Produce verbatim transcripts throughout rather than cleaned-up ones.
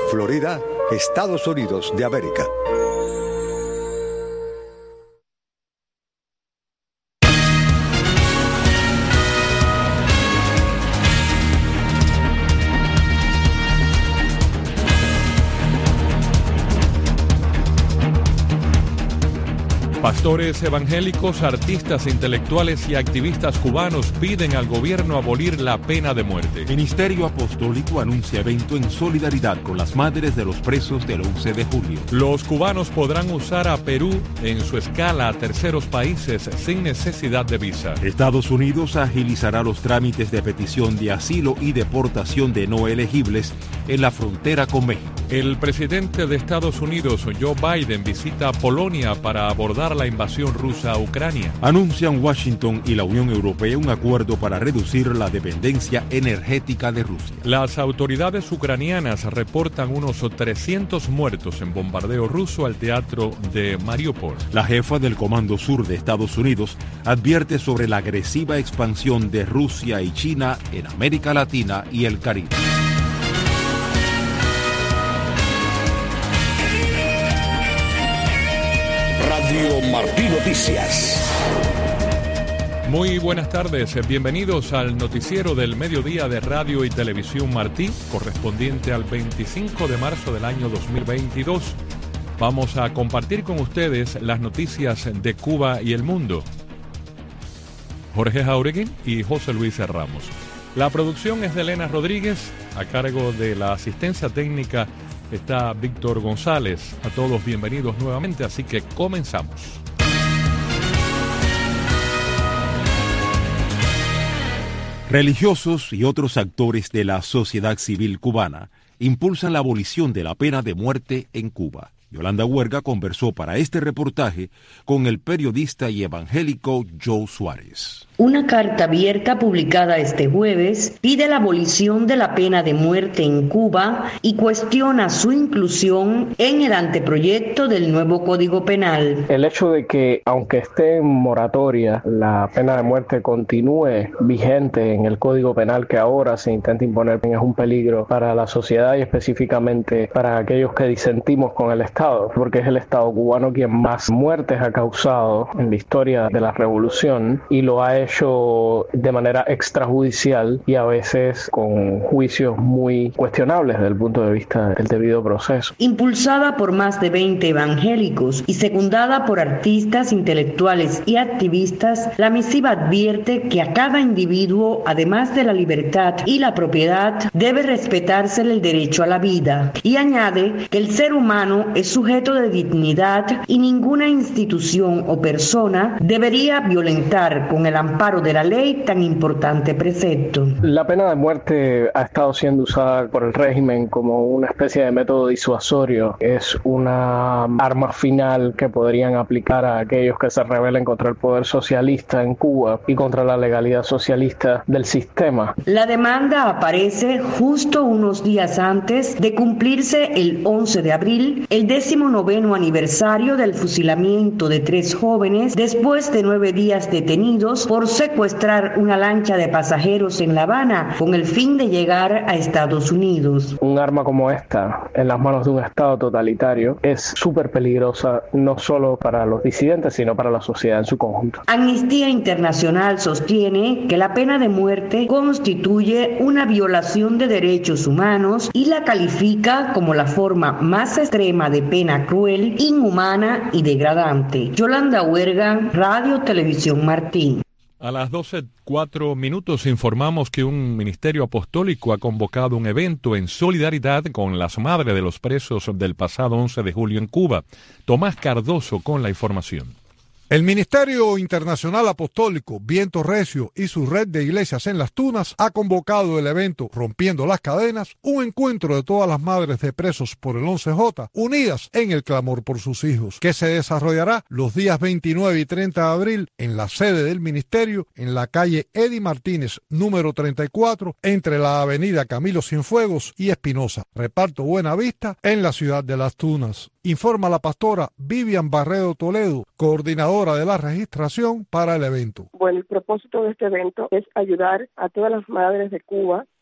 Florida, Estados Unidos de América. Pastores evangélicos, artistas intelectuales y activistas cubanos piden al gobierno abolir la pena de muerte. Ministerio Apostólico anuncia evento en solidaridad con las madres de los presos del once de julio. Los cubanos podrán usar a Perú en su escala a terceros países sin necesidad de visa. Estados Unidos agilizará los trámites de petición de asilo y deportación de no elegibles en la frontera con México. El presidente de Estados Unidos, Joe Biden, visita Polonia para abordar la invasión rusa a Ucrania. Anuncian Washington y la Unión Europea un acuerdo para reducir la dependencia energética de Rusia. Las autoridades ucranianas reportan unos trescientos muertos en bombardeo ruso al teatro de Mariupol. La jefa del Comando Sur de Estados Unidos advierte sobre la agresiva expansión de Rusia y China en América Latina y el Caribe. Radio Martí Noticias. Muy buenas tardes, bienvenidos al noticiero del mediodía de Radio y Televisión Martí, correspondiente al veinticinco de marzo del año dos mil veintidós. Vamos a compartir con ustedes las noticias de Cuba y el mundo. Jorge Jauregui y José Luis Ramos. La producción es de Elena Rodríguez, a cargo de la asistencia técnica está Víctor González. A todos bienvenidos nuevamente, así que comenzamos. Religiosos y otros actores de la sociedad civil cubana impulsan la abolición de la pena de muerte en Cuba. Yolanda Huerga conversó para este reportaje con el periodista y evangélico Joe Suárez. Una carta abierta publicada este jueves pide la abolición de la pena de muerte en Cuba y cuestiona su inclusión en el anteproyecto del nuevo Código Penal. El hecho de que, aunque esté en moratoria, la pena de muerte continúe vigente en el Código Penal que ahora se intenta imponer es un peligro para la sociedad y específicamente para aquellos que disentimos con el Estado, porque es el Estado cubano quien más muertes ha causado en la historia de la revolución y lo ha hecho hecho de manera extrajudicial y a veces con juicios muy cuestionables desde el punto de vista del debido proceso. Impulsada por más de veinte evangélicos y secundada por artistas, intelectuales y activistas, la misiva advierte que a cada individuo, además de la libertad y la propiedad, debe respetársele el derecho a la vida y añade que el ser humano es sujeto de dignidad y ninguna institución o persona debería violentar con el amparo de la ley tan importante precepto. La pena de muerte ha estado siendo usada por el régimen como una especie de método disuasorio. Es una arma final que podrían aplicar a aquellos que se rebelen contra el poder socialista en Cuba y contra la legalidad socialista del sistema. La demanda aparece justo unos días antes de cumplirse el once de abril, el décimo noveno aniversario del fusilamiento de tres jóvenes después de nueve días detenidos por secuestrar una lancha de pasajeros en La Habana con el fin de llegar a Estados Unidos. Un arma como esta en las manos de un Estado totalitario es súper peligrosa, no solo para los disidentes, sino para la sociedad en su conjunto. Amnistía Internacional sostiene que la pena de muerte constituye una violación de derechos humanos y la califica como la forma más extrema de pena cruel, inhumana y degradante. Yolanda Huerga, Radio Televisión Martí. A las doce cuatro minutos informamos que un ministerio apostólico ha convocado un evento en solidaridad con las madres de los presos del pasado once de julio en Cuba. Tomás Cardoso con la información. El Ministerio Internacional Apostólico Viento Recio y su red de iglesias en Las Tunas ha convocado el evento Rompiendo las Cadenas, un encuentro de todas las madres de presos por el once J, unidas en el clamor por sus hijos, que se desarrollará los días veintinueve y treinta de abril en la sede del ministerio, en la calle Eddie Martínez, número treinta y cuatro, entre la avenida Camilo Cienfuegos y Espinosa, reparto Buenavista, en la ciudad de Las Tunas. Informa la pastora Vivian Barredo Toledo, coordinadora de la registración para el evento. Bueno, el propósito de este evento es ayudar a todas las madres de Cuba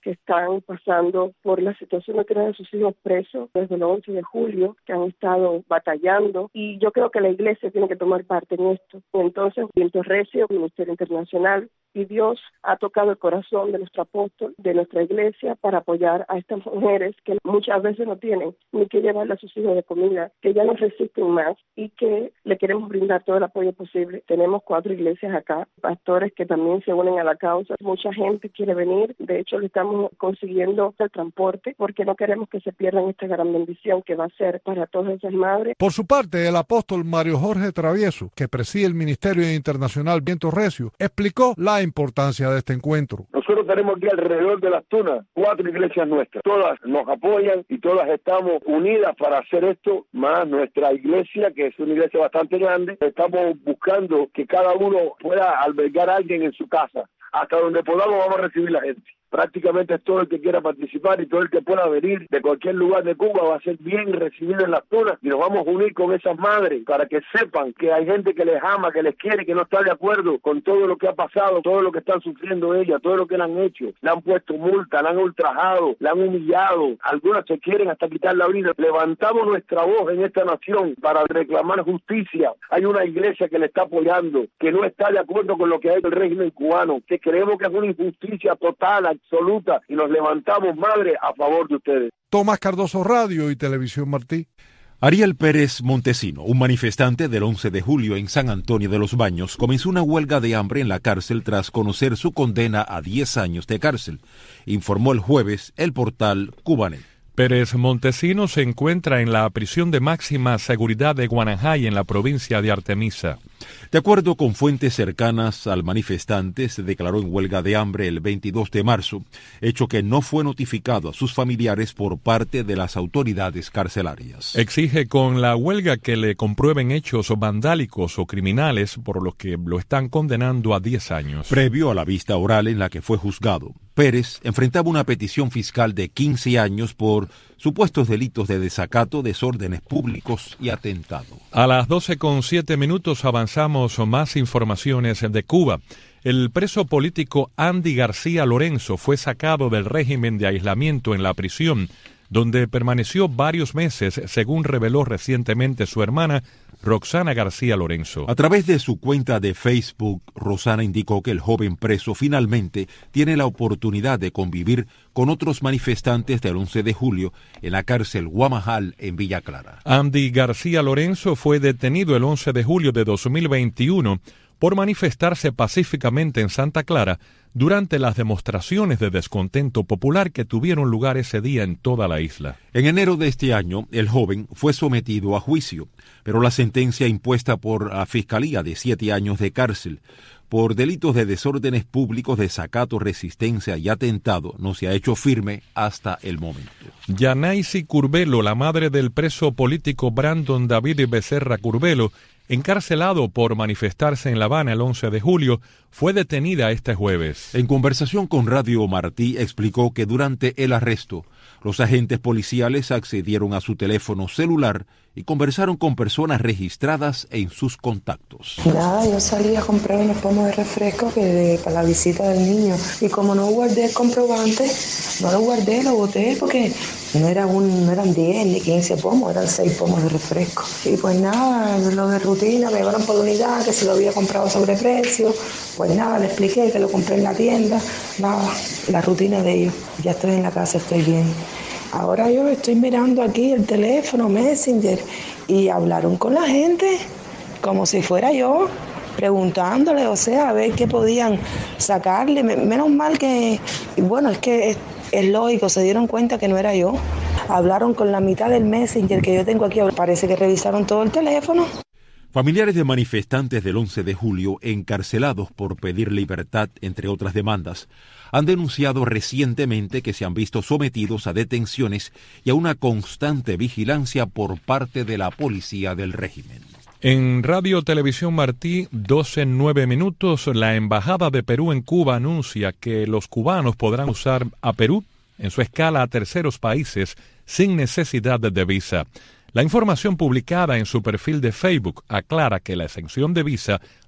que están pasando por la situación de tener a sus hijos presos desde el once de julio, que han estado batallando, y yo creo que la Iglesia tiene que tomar parte en esto. Entonces, Viento Recio, Ministerio Internacional y Dios ha tocado el corazón de nuestro apóstol, de nuestra Iglesia, para apoyar a estas mujeres que muchas veces no tienen ni que llevarle a sus hijos de comida, que ya no resisten más y que le queremos brindar todo el apoyo posible. Tenemos cuatro iglesias acá, pastores que también se unen a la causa. Mucha gente quiere venir, de hecho le estamos consiguiendo el transporte porque no queremos que se pierdan esta gran bendición que va a ser para todas esas madres. Por su parte, el apóstol Mario Jorge Travieso, que preside el Ministerio Internacional Viento Recio, explicó la importancia de este encuentro. Nosotros tenemos aquí alrededor de las Tunas cuatro iglesias nuestras, todas nos apoyan y todas estamos unidas para hacer esto, más nuestra iglesia, que es una iglesia bastante grande. Estamos buscando que cada uno pueda albergar a alguien en su casa. Hasta donde podamos vamos a recibir la gente. Prácticamente todo el que quiera participar y todo el que pueda venir de cualquier lugar de Cuba va a ser bien recibido en las Tunas, y nos vamos a unir con esas madres para que sepan que hay gente que les ama, que les quiere, que no está de acuerdo con todo lo que ha pasado, todo lo que están sufriendo ellas, todo lo que le han hecho. Le han puesto multa, le han ultrajado, le han humillado, algunas se quieren hasta quitar la vida. Levantamos nuestra voz en esta nación para reclamar justicia. Hay una iglesia que le está apoyando, que no está de acuerdo con lo que ha hecho el régimen cubano, que creemos que es una injusticia total, absoluta, y nos levantamos, madre, a favor de ustedes. Tomás Cardoso, Radio y Televisión Martí. Ariel Pérez Montesino, un manifestante del once de julio en San Antonio de los Baños, comenzó una huelga de hambre en la cárcel tras conocer su condena a diez años de cárcel, informó el jueves el portal Cubanet. Pérez Montesino se encuentra en la prisión de máxima seguridad de Guanajay, en la provincia de Artemisa. De acuerdo con fuentes cercanas al manifestante, se declaró en huelga de hambre el veintidós de marzo, hecho que no fue notificado a sus familiares por parte de las autoridades carcelarias. Exige con la huelga que le comprueben hechos vandálicos o criminales por los que lo están condenando a diez años. Previo a la vista oral en la que fue juzgado, Pérez enfrentaba una petición fiscal de quince años por supuestos delitos de desacato, desórdenes públicos y atentado. A las doce con siete minutos avanzamos más informaciones de Cuba. El preso político Andy García Lorenzo fue sacado del régimen de aislamiento en la prisión, donde permaneció varios meses, según reveló recientemente su hermana, Roxana García Lorenzo. A través de su cuenta de Facebook, Roxana indicó que el joven preso finalmente tiene la oportunidad de convivir con otros manifestantes del once de julio en la cárcel Guamajal en Villa Clara. Andy García Lorenzo fue detenido el once de julio de dos mil veintiuno por manifestarse pacíficamente en Santa Clara durante las demostraciones de descontento popular que tuvieron lugar ese día en toda la isla. En enero de este año, el joven fue sometido a juicio, pero la sentencia impuesta por la Fiscalía de siete años de cárcel por delitos de desórdenes públicos, desacato, resistencia y atentado no se ha hecho firme hasta el momento. Yanaisi Curbelo, la madre del preso político Brandon David Becerra Curbelo, encarcelado por manifestarse en La Habana el once de julio, fue detenida este jueves. En conversación con Radio Martí, explicó que durante el arresto, los agentes policiales accedieron a su teléfono celular y conversaron con personas registradas en sus contactos. Nada, yo salí a comprar unos pomos de refresco que de, para la visita del niño, y como no guardé el comprobante, no lo guardé, lo boté porque no, era un, no eran diez ni quince pomos, eran seis pomos de refresco. Y pues nada, lo de rutina, me llevaron por unidad, que se lo había comprado a sobreprecio. Pues nada, le expliqué que lo compré en la tienda, nada, la rutina de ellos. Ya estoy en la casa, estoy bien. Ahora yo estoy mirando aquí el teléfono, Messenger, y hablaron con la gente como si fuera yo, preguntándole, o sea, a ver qué podían sacarle. Menos mal que, bueno, es que es, es lógico, se dieron cuenta que no era yo. Hablaron con la mitad del Messenger que yo tengo aquí, parece que revisaron todo el teléfono. Familiares de manifestantes del once de julio, encarcelados por pedir libertad, entre otras demandas, han denunciado recientemente que se han visto sometidos a detenciones y a una constante vigilancia por parte de la policía del régimen. En Radio Televisión Martí, doce nueve minutos, la Embajada de Perú en Cuba anuncia que los cubanos podrán usar a Perú en su escala a terceros países sin necesidad de visa. La información publicada en su perfil de Facebook aclara que la exención de visa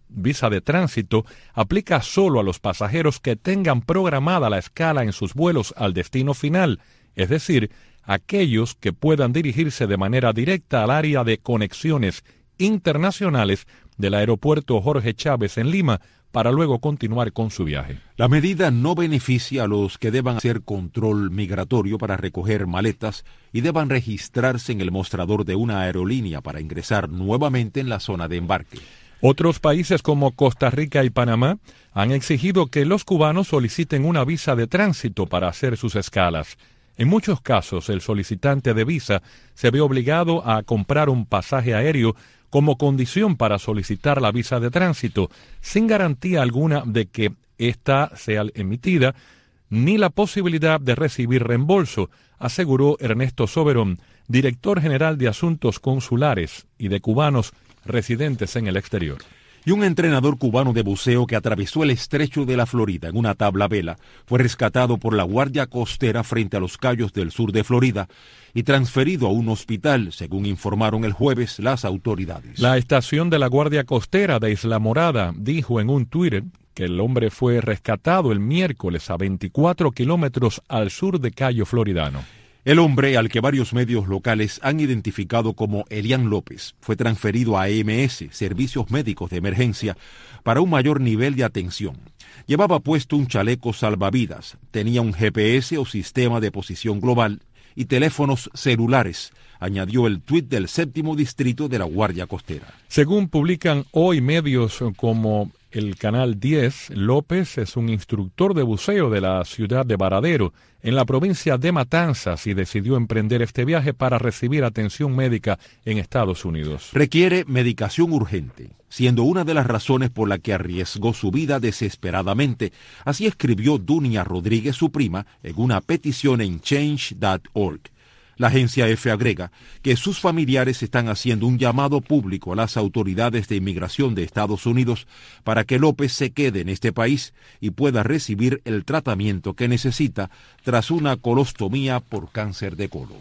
visa de tránsito aplica solo a los pasajeros que tengan programada la escala en sus vuelos al destino final, es decir, aquellos que puedan dirigirse de manera directa al área de conexiones internacionales del aeropuerto Jorge Chávez en Lima para luego continuar con su viaje. La medida no beneficia a los que deban hacer control migratorio para recoger maletas y deban registrarse en el mostrador de una aerolínea para ingresar nuevamente en la zona de embarque. Otros países como Costa Rica y Panamá han exigido que los cubanos soliciten una visa de tránsito para hacer sus escalas. En muchos casos, el solicitante de visa se ve obligado a comprar un pasaje aéreo como condición para solicitar la visa de tránsito, sin garantía alguna de que ésta sea emitida, ni la posibilidad de recibir reembolso, aseguró Ernesto Soberón, director general de Asuntos Consulares y de Cubanos residentes en el exterior. Y un entrenador cubano de buceo que atravesó el estrecho de la Florida en una tabla vela fue rescatado por la Guardia Costera frente a los Cayos del sur de Florida y transferido a un hospital, según informaron el jueves las autoridades. La estación de la Guardia Costera de Isla Morada dijo en un Twitter que el hombre fue rescatado el miércoles a veinticuatro kilómetros al sur de Cayo Floridano. El hombre, al que varios medios locales han identificado como Elian López, fue transferido a E M S, Servicios Médicos de Emergencia, para un mayor nivel de atención. Llevaba puesto un chaleco salvavidas, tenía un G P S o sistema de posición global y teléfonos celulares, añadió el tuit del séptimo distrito de la Guardia Costera. Según publican hoy medios como el Canal diez, López es un instructor de buceo de la ciudad de Varadero, en la provincia de Matanzas, y decidió emprender este viaje para recibir atención médica en Estados Unidos. Requiere medicación urgente, siendo una de las razones por la que arriesgó su vida desesperadamente. Así escribió Dunia Rodríguez, su prima, en una petición en change punto org. La agencia F agrega que sus familiares están haciendo un llamado público a las autoridades de inmigración de Estados Unidos para que López se quede en este país y pueda recibir el tratamiento que necesita tras una colostomía por cáncer de colon.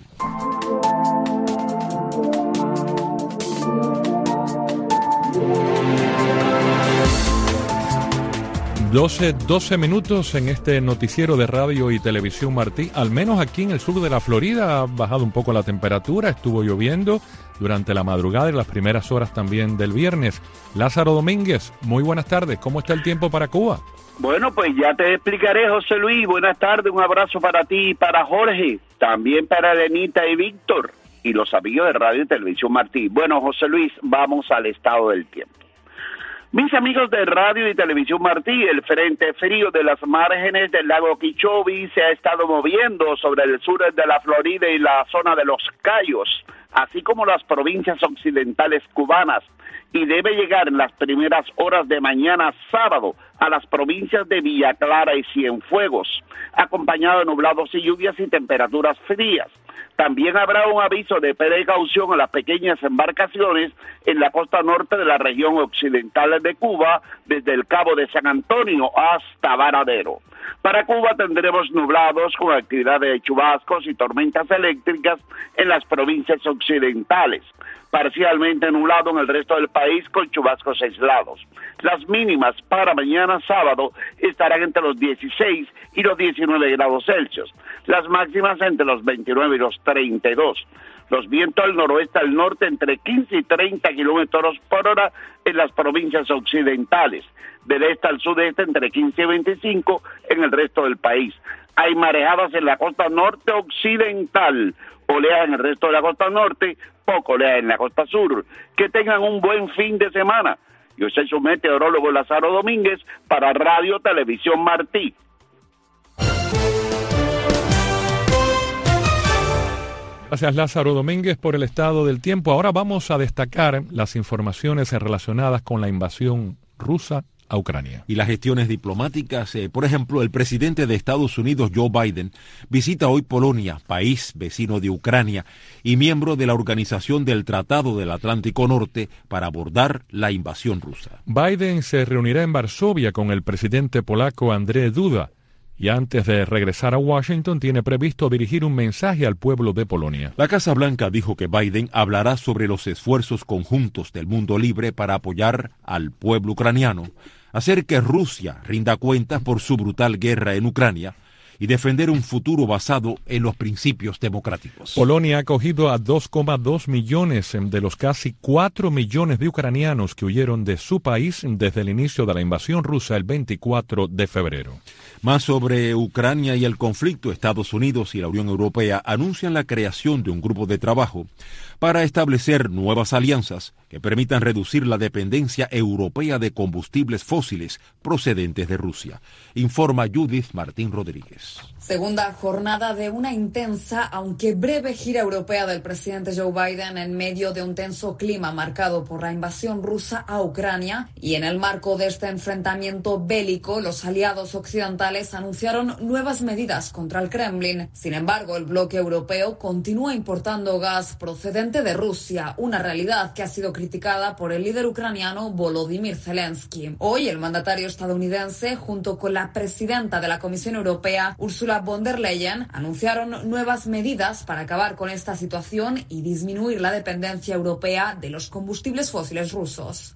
doce, doce minutos en este noticiero de Radio y Televisión Martí. Al menos aquí en el sur de la Florida ha bajado un poco la temperatura, estuvo lloviendo durante la madrugada y las primeras horas también del viernes. Lázaro Domínguez, muy buenas tardes. ¿Cómo está el tiempo para Cuba? Bueno, pues ya te explicaré, José Luis. Buenas tardes, un abrazo para ti y para Jorge, también para Lenita y Víctor y los amigos de Radio y Televisión Martí. Bueno, José Luis, vamos al estado del tiempo. Mis amigos de Radio y Televisión Martí, el frente frío de las márgenes del lago Kichobi se ha estado moviendo sobre el sur de la Florida y la zona de los Cayos, así como las provincias occidentales cubanas, y debe llegar en las primeras horas de mañana sábado a las provincias de Villa Clara y Cienfuegos, acompañado de nublados y lluvias y temperaturas frías. También habrá un aviso de precaución a las pequeñas embarcaciones en la costa norte de la región occidental de Cuba, desde el Cabo de San Antonio hasta Varadero. Para Cuba tendremos nublados con actividad de chubascos y tormentas eléctricas en las provincias occidentales. Parcialmente nublado en el resto del país con chubascos aislados. Las mínimas para mañana sábado estarán entre los dieciséis y los diecinueve grados Celsius. Las máximas entre los veintinueve y los treinta y dos. Los vientos del noroeste al norte entre quince y treinta kilómetros por hora en las provincias occidentales. Del este al sudeste entre quince y veinticinco en el resto del país. Hay marejadas en la costa norte occidental, oleadas en el resto de la costa norte, poco oleadas en la costa sur. Que tengan un buen fin de semana. Yo soy su meteorólogo Lázaro Domínguez para Radio Televisión Martí. Gracias, Lázaro Domínguez, por el estado del tiempo. Ahora vamos a destacar las informaciones relacionadas con la invasión rusa a Ucrania. Y las gestiones diplomáticas. Eh, por ejemplo, el presidente de Estados Unidos, Joe Biden, visita hoy Polonia, país vecino de Ucrania y miembro de la Organización del Tratado del Atlántico Norte, para abordar la invasión rusa. Biden se reunirá en Varsovia con el presidente polaco Andrzej Duda Y antes de regresar a Washington, tiene previsto dirigir un mensaje al pueblo de Polonia. La Casa Blanca dijo que Biden hablará sobre los esfuerzos conjuntos del mundo libre para apoyar al pueblo ucraniano, hacer que Rusia rinda cuentas por su brutal guerra en Ucrania y defender un futuro basado en los principios democráticos. Polonia ha acogido a dos coma dos millones de los casi cuatro millones de ucranianos que huyeron de su país desde el inicio de la invasión rusa el veinticuatro de febrero. Más sobre Ucrania y el conflicto, Estados Unidos y la Unión Europea anuncian la creación de un grupo de trabajo para establecer nuevas alianzas que permitan reducir la dependencia europea de combustibles fósiles procedentes de Rusia. Informa Judith Martín Rodríguez. Segunda jornada de una intensa, aunque breve gira europea del presidente Joe Biden en medio de un tenso clima marcado por la invasión rusa a Ucrania. Y en el marco de este enfrentamiento bélico, los aliados occidentales anunciaron nuevas medidas contra el Kremlin. Sin embargo, el bloque europeo continúa importando gas procedente de Rusia, una realidad que ha sido criticada por el líder ucraniano Volodymyr Zelensky. Hoy, el mandatario estadounidense, junto con la presidenta de la Comisión Europea, Ursula von der Leyen, anunciaron nuevas medidas para acabar con esta situación y disminuir la dependencia europea de los combustibles fósiles rusos.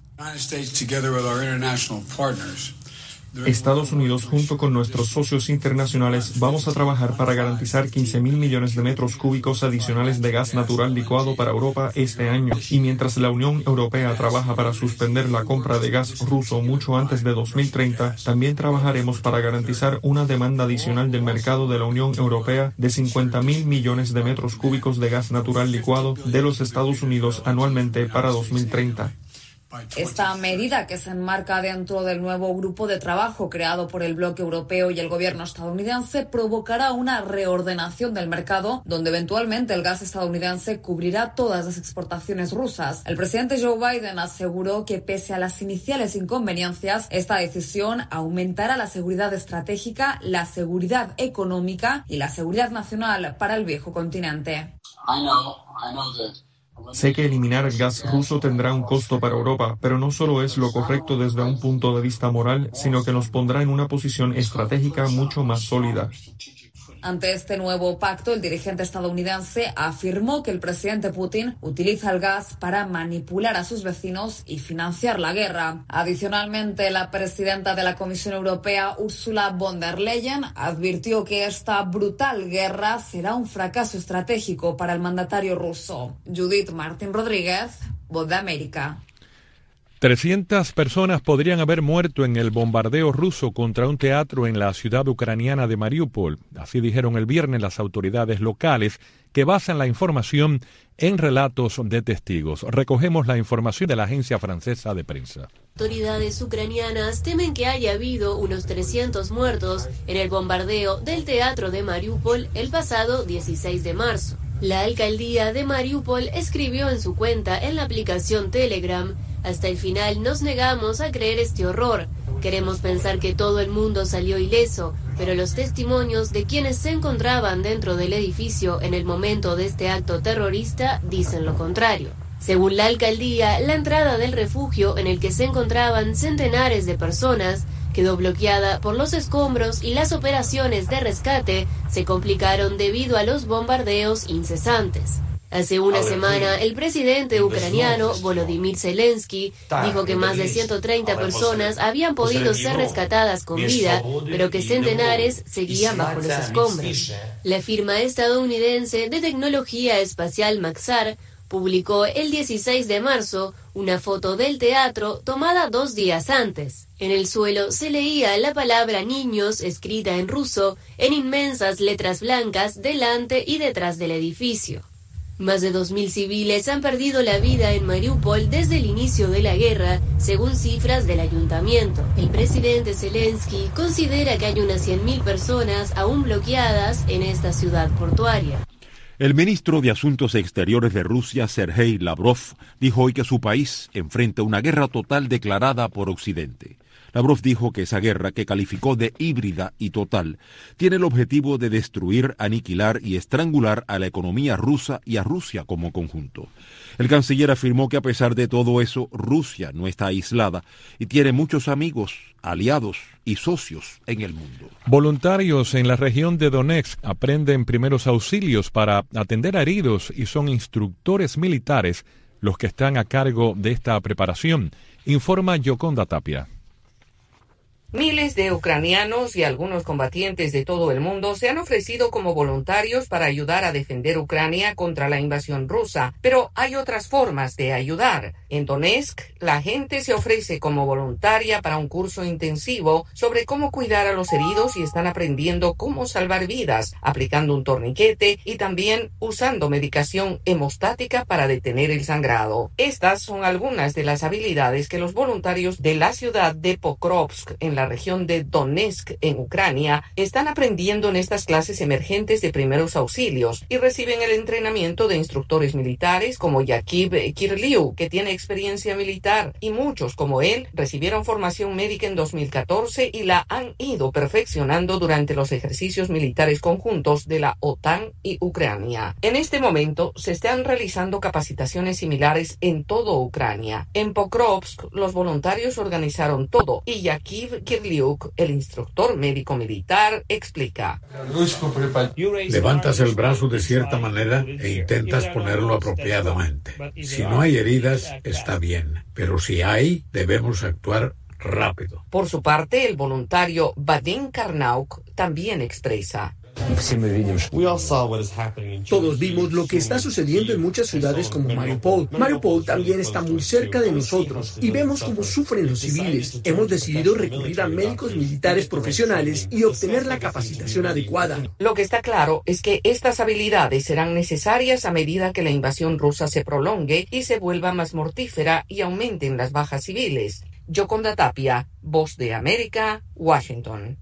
Estados Unidos, junto con nuestros socios internacionales, vamos a trabajar para garantizar quince mil millones de metros cúbicos adicionales de gas natural licuado para Europa este año. Y mientras la Unión Europea trabaja para suspender la compra de gas ruso mucho antes de dos mil treinta, también trabajaremos para garantizar una demanda adicional del mercado de la Unión Europea de cincuenta mil millones de metros cúbicos de gas natural licuado de los Estados Unidos anualmente para dos mil treinta. Esta medida, que se enmarca dentro del nuevo grupo de trabajo creado por el bloque europeo y el gobierno estadounidense, provocará una reordenación del mercado, donde eventualmente el gas estadounidense cubrirá todas las exportaciones rusas. El presidente Joe Biden aseguró que, pese a las iniciales inconveniencias, esta decisión aumentará la seguridad estratégica, la seguridad económica y la seguridad nacional para el viejo continente. I know, I know that. Sé que eliminar el gas ruso tendrá un costo para Europa, pero no solo es lo correcto desde un punto de vista moral, sino que nos pondrá en una posición estratégica mucho más sólida. Ante este nuevo pacto, el dirigente estadounidense afirmó que el presidente Putin utiliza el gas para manipular a sus vecinos y financiar la guerra. Adicionalmente, la presidenta de la Comisión Europea, Ursula von der Leyen, advirtió que esta brutal guerra será un fracaso estratégico para el mandatario ruso. Judith Martín Rodríguez, Voz de América. trescientas personas podrían haber muerto en el bombardeo ruso contra un teatro en la ciudad ucraniana de Mariupol. Así dijeron el viernes las autoridades locales, que basan la información en relatos de testigos. Recogemos la información de la agencia francesa de prensa. Autoridades ucranianas temen que haya habido unos trescientos muertos en el bombardeo del teatro de Mariupol el pasado dieciséis de marzo. La alcaldía de Mariupol escribió en su cuenta en la aplicación Telegram: hasta el final nos negamos a creer este horror. Queremos pensar que todo el mundo salió ileso, pero los testimonios de quienes se encontraban dentro del edificio en el momento de este acto terrorista dicen lo contrario. Según la alcaldía, la entrada del refugio en el que se encontraban centenares de personas quedó bloqueada por los escombros y las operaciones de rescate se complicaron debido a los bombardeos incesantes. Hace una semana, el presidente ucraniano Volodymyr Zelensky dijo que más de ciento treinta personas habían podido ser rescatadas con vida, pero que centenares seguían bajo los escombros. La firma estadounidense de tecnología espacial Maxar publicó el dieciséis de marzo una foto del teatro tomada dos días antes. En el suelo se leía la palabra niños escrita en ruso en inmensas letras blancas delante y detrás del edificio. Más de dos mil civiles han perdido la vida en Mariupol desde el inicio de la guerra, según cifras del ayuntamiento. El presidente Zelensky considera que hay unas cien mil personas aún bloqueadas en esta ciudad portuaria. El ministro de Asuntos Exteriores de Rusia, Sergei Lavrov, dijo hoy que su país enfrenta una guerra total declarada por Occidente. Lavrov dijo que esa guerra, que calificó de híbrida y total, tiene el objetivo de destruir, aniquilar y estrangular a la economía rusa y a Rusia como conjunto. El canciller afirmó que a pesar de todo eso, Rusia no está aislada y tiene muchos amigos, aliados y socios en el mundo. Voluntarios en la región de Donetsk aprenden primeros auxilios para atender a heridos y son instructores militares los que están a cargo de esta preparación, informa Yoconda Tapia. Miles de ucranianos y algunos combatientes de todo el mundo se han ofrecido como voluntarios para ayudar a defender Ucrania contra la invasión rusa, pero hay otras formas de ayudar. En Donetsk, la gente se ofrece como voluntaria para un curso intensivo sobre cómo cuidar a los heridos y están aprendiendo cómo salvar vidas, aplicando un torniquete y también usando medicación hemostática para detener el sangrado. Estas son algunas de las habilidades que los voluntarios de la ciudad de Pokrovsk, en la la región de Donetsk, en Ucrania, están aprendiendo en estas clases emergentes de primeros auxilios y reciben el entrenamiento de instructores militares como Yakib Kirliu, que tiene experiencia militar, y muchos como él recibieron formación médica en dos mil catorce y la han ido perfeccionando durante los ejercicios militares conjuntos de la OTAN y Ucrania. En este momento se están realizando capacitaciones similares en todo Ucrania. En Pokrovsk, los voluntarios organizaron todo y Yakib Kirliuk, el instructor médico militar, explica. Levantas el brazo de cierta manera e intentas ponerlo apropiadamente. Si no hay heridas, está bien, pero si hay, debemos actuar rápido. Por su parte, el voluntario Vadim Karnauk también expresa. Todos vimos lo que está sucediendo en muchas ciudades como Mariupol. Mariupol también está muy cerca de nosotros y vemos cómo sufren los civiles. Hemos decidido recurrir a médicos militares profesionales y obtener la capacitación adecuada. Lo que está claro es que estas habilidades serán necesarias a medida que la invasión rusa se prolongue y se vuelva más mortífera y aumenten las bajas civiles. Yoconda Tapia, Voz de América, Washington.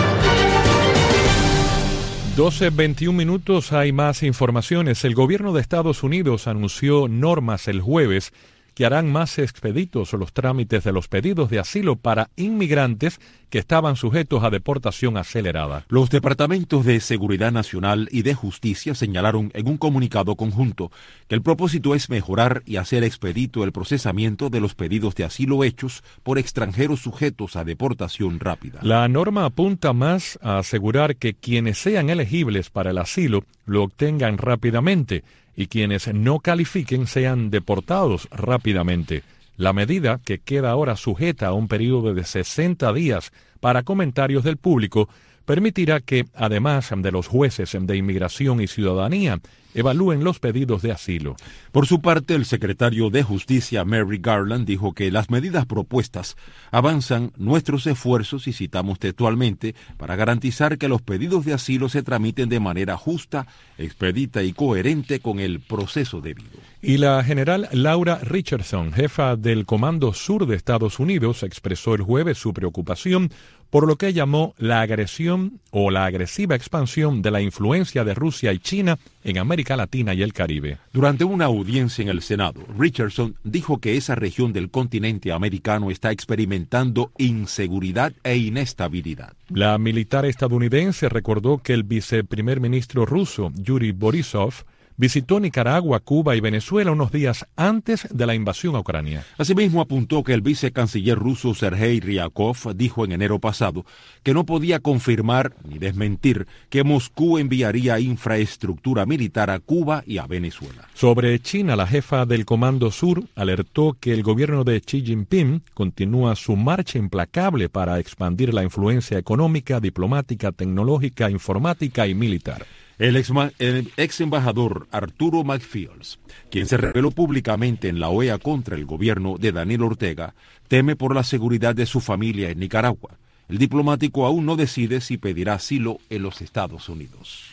doce veintiún minutos, hay más informaciones. El gobierno de Estados Unidos anunció normas el jueves que harán más expeditos los trámites de los pedidos de asilo para inmigrantes que estaban sujetos a deportación acelerada. Los departamentos de Seguridad Nacional y de Justicia señalaron en un comunicado conjunto que el propósito es mejorar y hacer expedito el procesamiento de los pedidos de asilo hechos por extranjeros sujetos a deportación rápida. La norma apunta más a asegurar que quienes sean elegibles para el asilo lo obtengan rápidamente y quienes no califiquen sean deportados rápidamente. La medida, que queda ahora sujeta a un periodo de sesenta días para comentarios del público, permitirá que, además de los jueces de inmigración y ciudadanía, evalúen los pedidos de asilo. Por su parte, el secretario de Justicia, Merrick Garland, dijo que las medidas propuestas avanzan nuestros esfuerzos, y citamos textualmente, para garantizar que los pedidos de asilo se tramiten de manera justa, expedita y coherente con el proceso debido. Y la general Laura Richardson, jefa del Comando Sur de Estados Unidos, expresó el jueves su preocupación por lo que llamó la agresión o la agresiva expansión de la influencia de Rusia y China en América Latina y el Caribe. Durante una audiencia en el Senado, Richardson dijo que esa región del continente americano está experimentando inseguridad e inestabilidad. La militar estadounidense recordó que el viceprimer ministro ruso, Yuri Borisov, visitó Nicaragua, Cuba y Venezuela unos días antes de la invasión a Ucrania. Asimismo, apuntó que el vicecanciller ruso Sergei Ryabkov dijo en enero pasado que no podía confirmar ni desmentir que Moscú enviaría infraestructura militar a Cuba y a Venezuela. Sobre China, la jefa del Comando Sur alertó que el gobierno de Xi Jinping continúa su marcha implacable para expandir la influencia económica, diplomática, tecnológica, informática y militar. El ex, el ex embajador Arturo McFields, quien se rebeló públicamente en la O E A contra el gobierno de Daniel Ortega, teme por la seguridad de su familia en Nicaragua. El diplomático aún no decide si pedirá asilo en los Estados Unidos.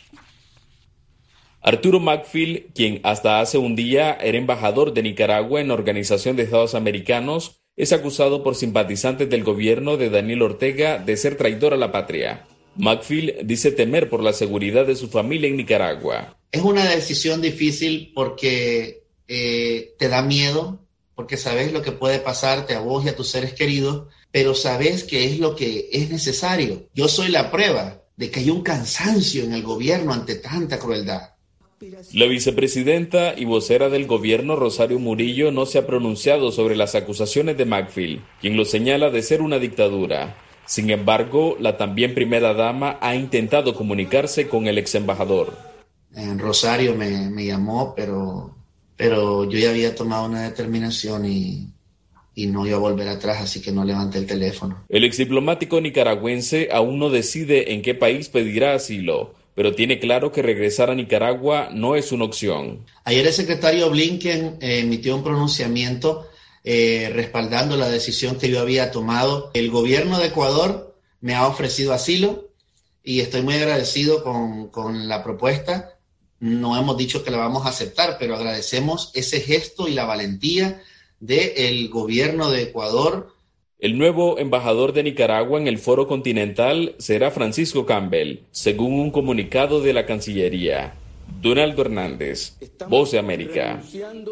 Arturo McField, quien hasta hace un día era embajador de Nicaragua en la Organización de Estados Americanos, es acusado por simpatizantes del gobierno de Daniel Ortega de ser traidor a la patria. McField dice temer por la seguridad de su familia en Nicaragua. Es una decisión difícil porque eh, te da miedo, porque sabes lo que puede pasarte a vos y a tus seres queridos, pero sabes que es lo que es necesario. Yo soy la prueba de que hay un cansancio en el gobierno ante tanta crueldad. La vicepresidenta y vocera del gobierno, Rosario Murillo, no se ha pronunciado sobre las acusaciones de Macfield, quien lo señala de ser una dictadura. Sin embargo, la también primera dama ha intentado comunicarse con el ex embajador. En Rosario me, me llamó, pero, pero yo ya había tomado una determinación y... y no iba a volver atrás, así que no levanté el teléfono. El exdiplomático nicaragüense aún no decide en qué país pedirá asilo, pero tiene claro que regresar a Nicaragua no es una opción. Ayer el secretario Blinken eh, emitió un pronunciamiento eh, respaldando la decisión que yo había tomado. El gobierno de Ecuador me ha ofrecido asilo y estoy muy agradecido con, con la propuesta. No hemos dicho que la vamos a aceptar, pero agradecemos ese gesto y la valentía del gobierno de Ecuador. El nuevo embajador de Nicaragua en el Foro Continental será Francisco Campbell, según un comunicado de la Cancillería. Donaldo Hernández, Voz de América.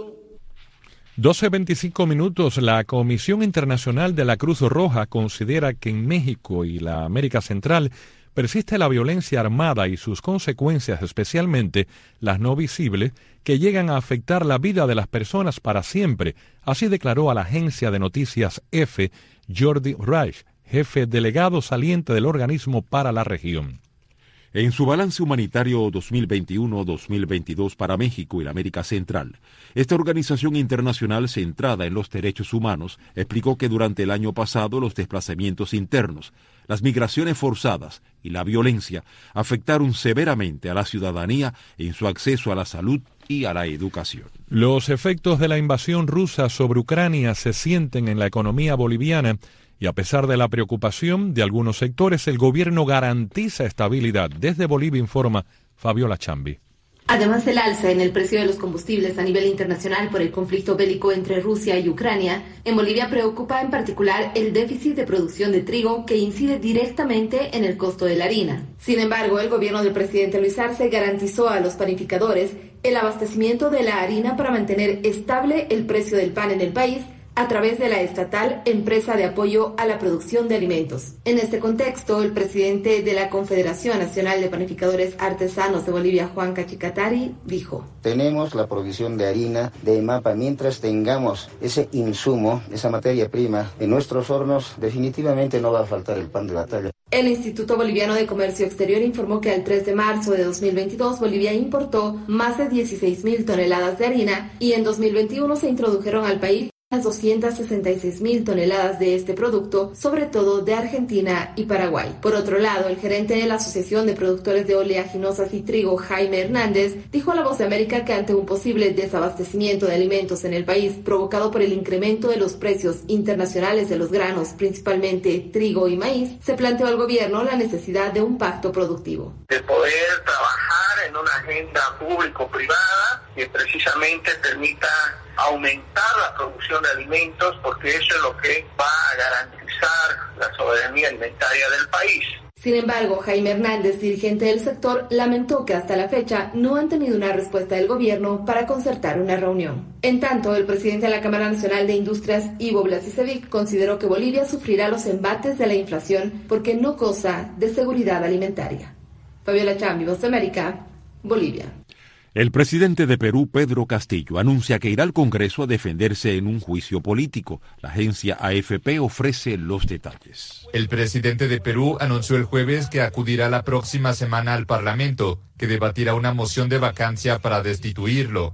doce veinticinco minutos. La Comisión Internacional de la Cruz Roja considera que en México y la América Central persiste la violencia armada y sus consecuencias, especialmente las no visibles, que llegan a afectar la vida de las personas para siempre. Así declaró a la agencia de noticias EFE Jordi Reich, jefe delegado saliente del organismo para la región. En su balance humanitario dos mil veintiuno dos mil veintidós para México y la América Central, esta organización internacional centrada en los derechos humanos explicó que durante el año pasado los desplazamientos internos, las migraciones forzadas y la violencia afectaron severamente a la ciudadanía en su acceso a la salud y a la educación. Los efectos de la invasión rusa sobre Ucrania se sienten en la economía boliviana y a pesar de la preocupación de algunos sectores, el gobierno garantiza estabilidad. Desde Bolivia informa Fabiola Chambi. Además del alza en el precio de los combustibles a nivel internacional por el conflicto bélico entre Rusia y Ucrania, en Bolivia preocupa en particular el déficit de producción de trigo que incide directamente en el costo de la harina. Sin embargo, el gobierno del presidente Luis Arce garantizó a los panificadores el abastecimiento de la harina para mantener estable el precio del pan en el país a través de la estatal Empresa de Apoyo a la Producción de Alimentos. En este contexto, el presidente de la Confederación Nacional de Panificadores Artesanos de Bolivia, Juan Cachicatari, dijo: tenemos la provisión de harina de mapa. Mientras tengamos ese insumo, esa materia prima en nuestros hornos, definitivamente no va a faltar el pan de batalla. El Instituto Boliviano de Comercio Exterior informó que al tres de marzo de dos mil veintidós Bolivia importó más de dieciséis mil toneladas de harina y en dos mil veintiuno se introdujeron al país las doscientas sesenta y seis mil toneladas de este producto, sobre todo de Argentina y Paraguay. Por otro lado, el gerente de la Asociación de Productores de Oleaginosas y Trigo, Jaime Hernández, dijo a La Voz de América que ante un posible desabastecimiento de alimentos en el país provocado por el incremento de los precios internacionales de los granos, principalmente trigo y maíz, se planteó al gobierno la necesidad de un pacto productivo. De poder trabajar en una agenda público-privada que precisamente permita aumentar la producción de alimentos, porque eso es lo que va a garantizar la soberanía alimentaria del país. Sin embargo, Jaime Hernández, dirigente del sector, lamentó que hasta la fecha no han tenido una respuesta del gobierno para concertar una reunión. En tanto, el presidente de la Cámara Nacional de Industrias, Ivo Blasicevic, consideró que Bolivia sufrirá los embates de la inflación porque no goza de seguridad alimentaria. Fabiola Chambi, Voz de América, Bolivia. El presidente de Perú, Pedro Castillo, anuncia que irá al Congreso a defenderse en un juicio político. La agencia A F P ofrece los detalles. El presidente de Perú anunció el jueves que acudirá la próxima semana al Parlamento, que debatirá una moción de vacancia para destituirlo.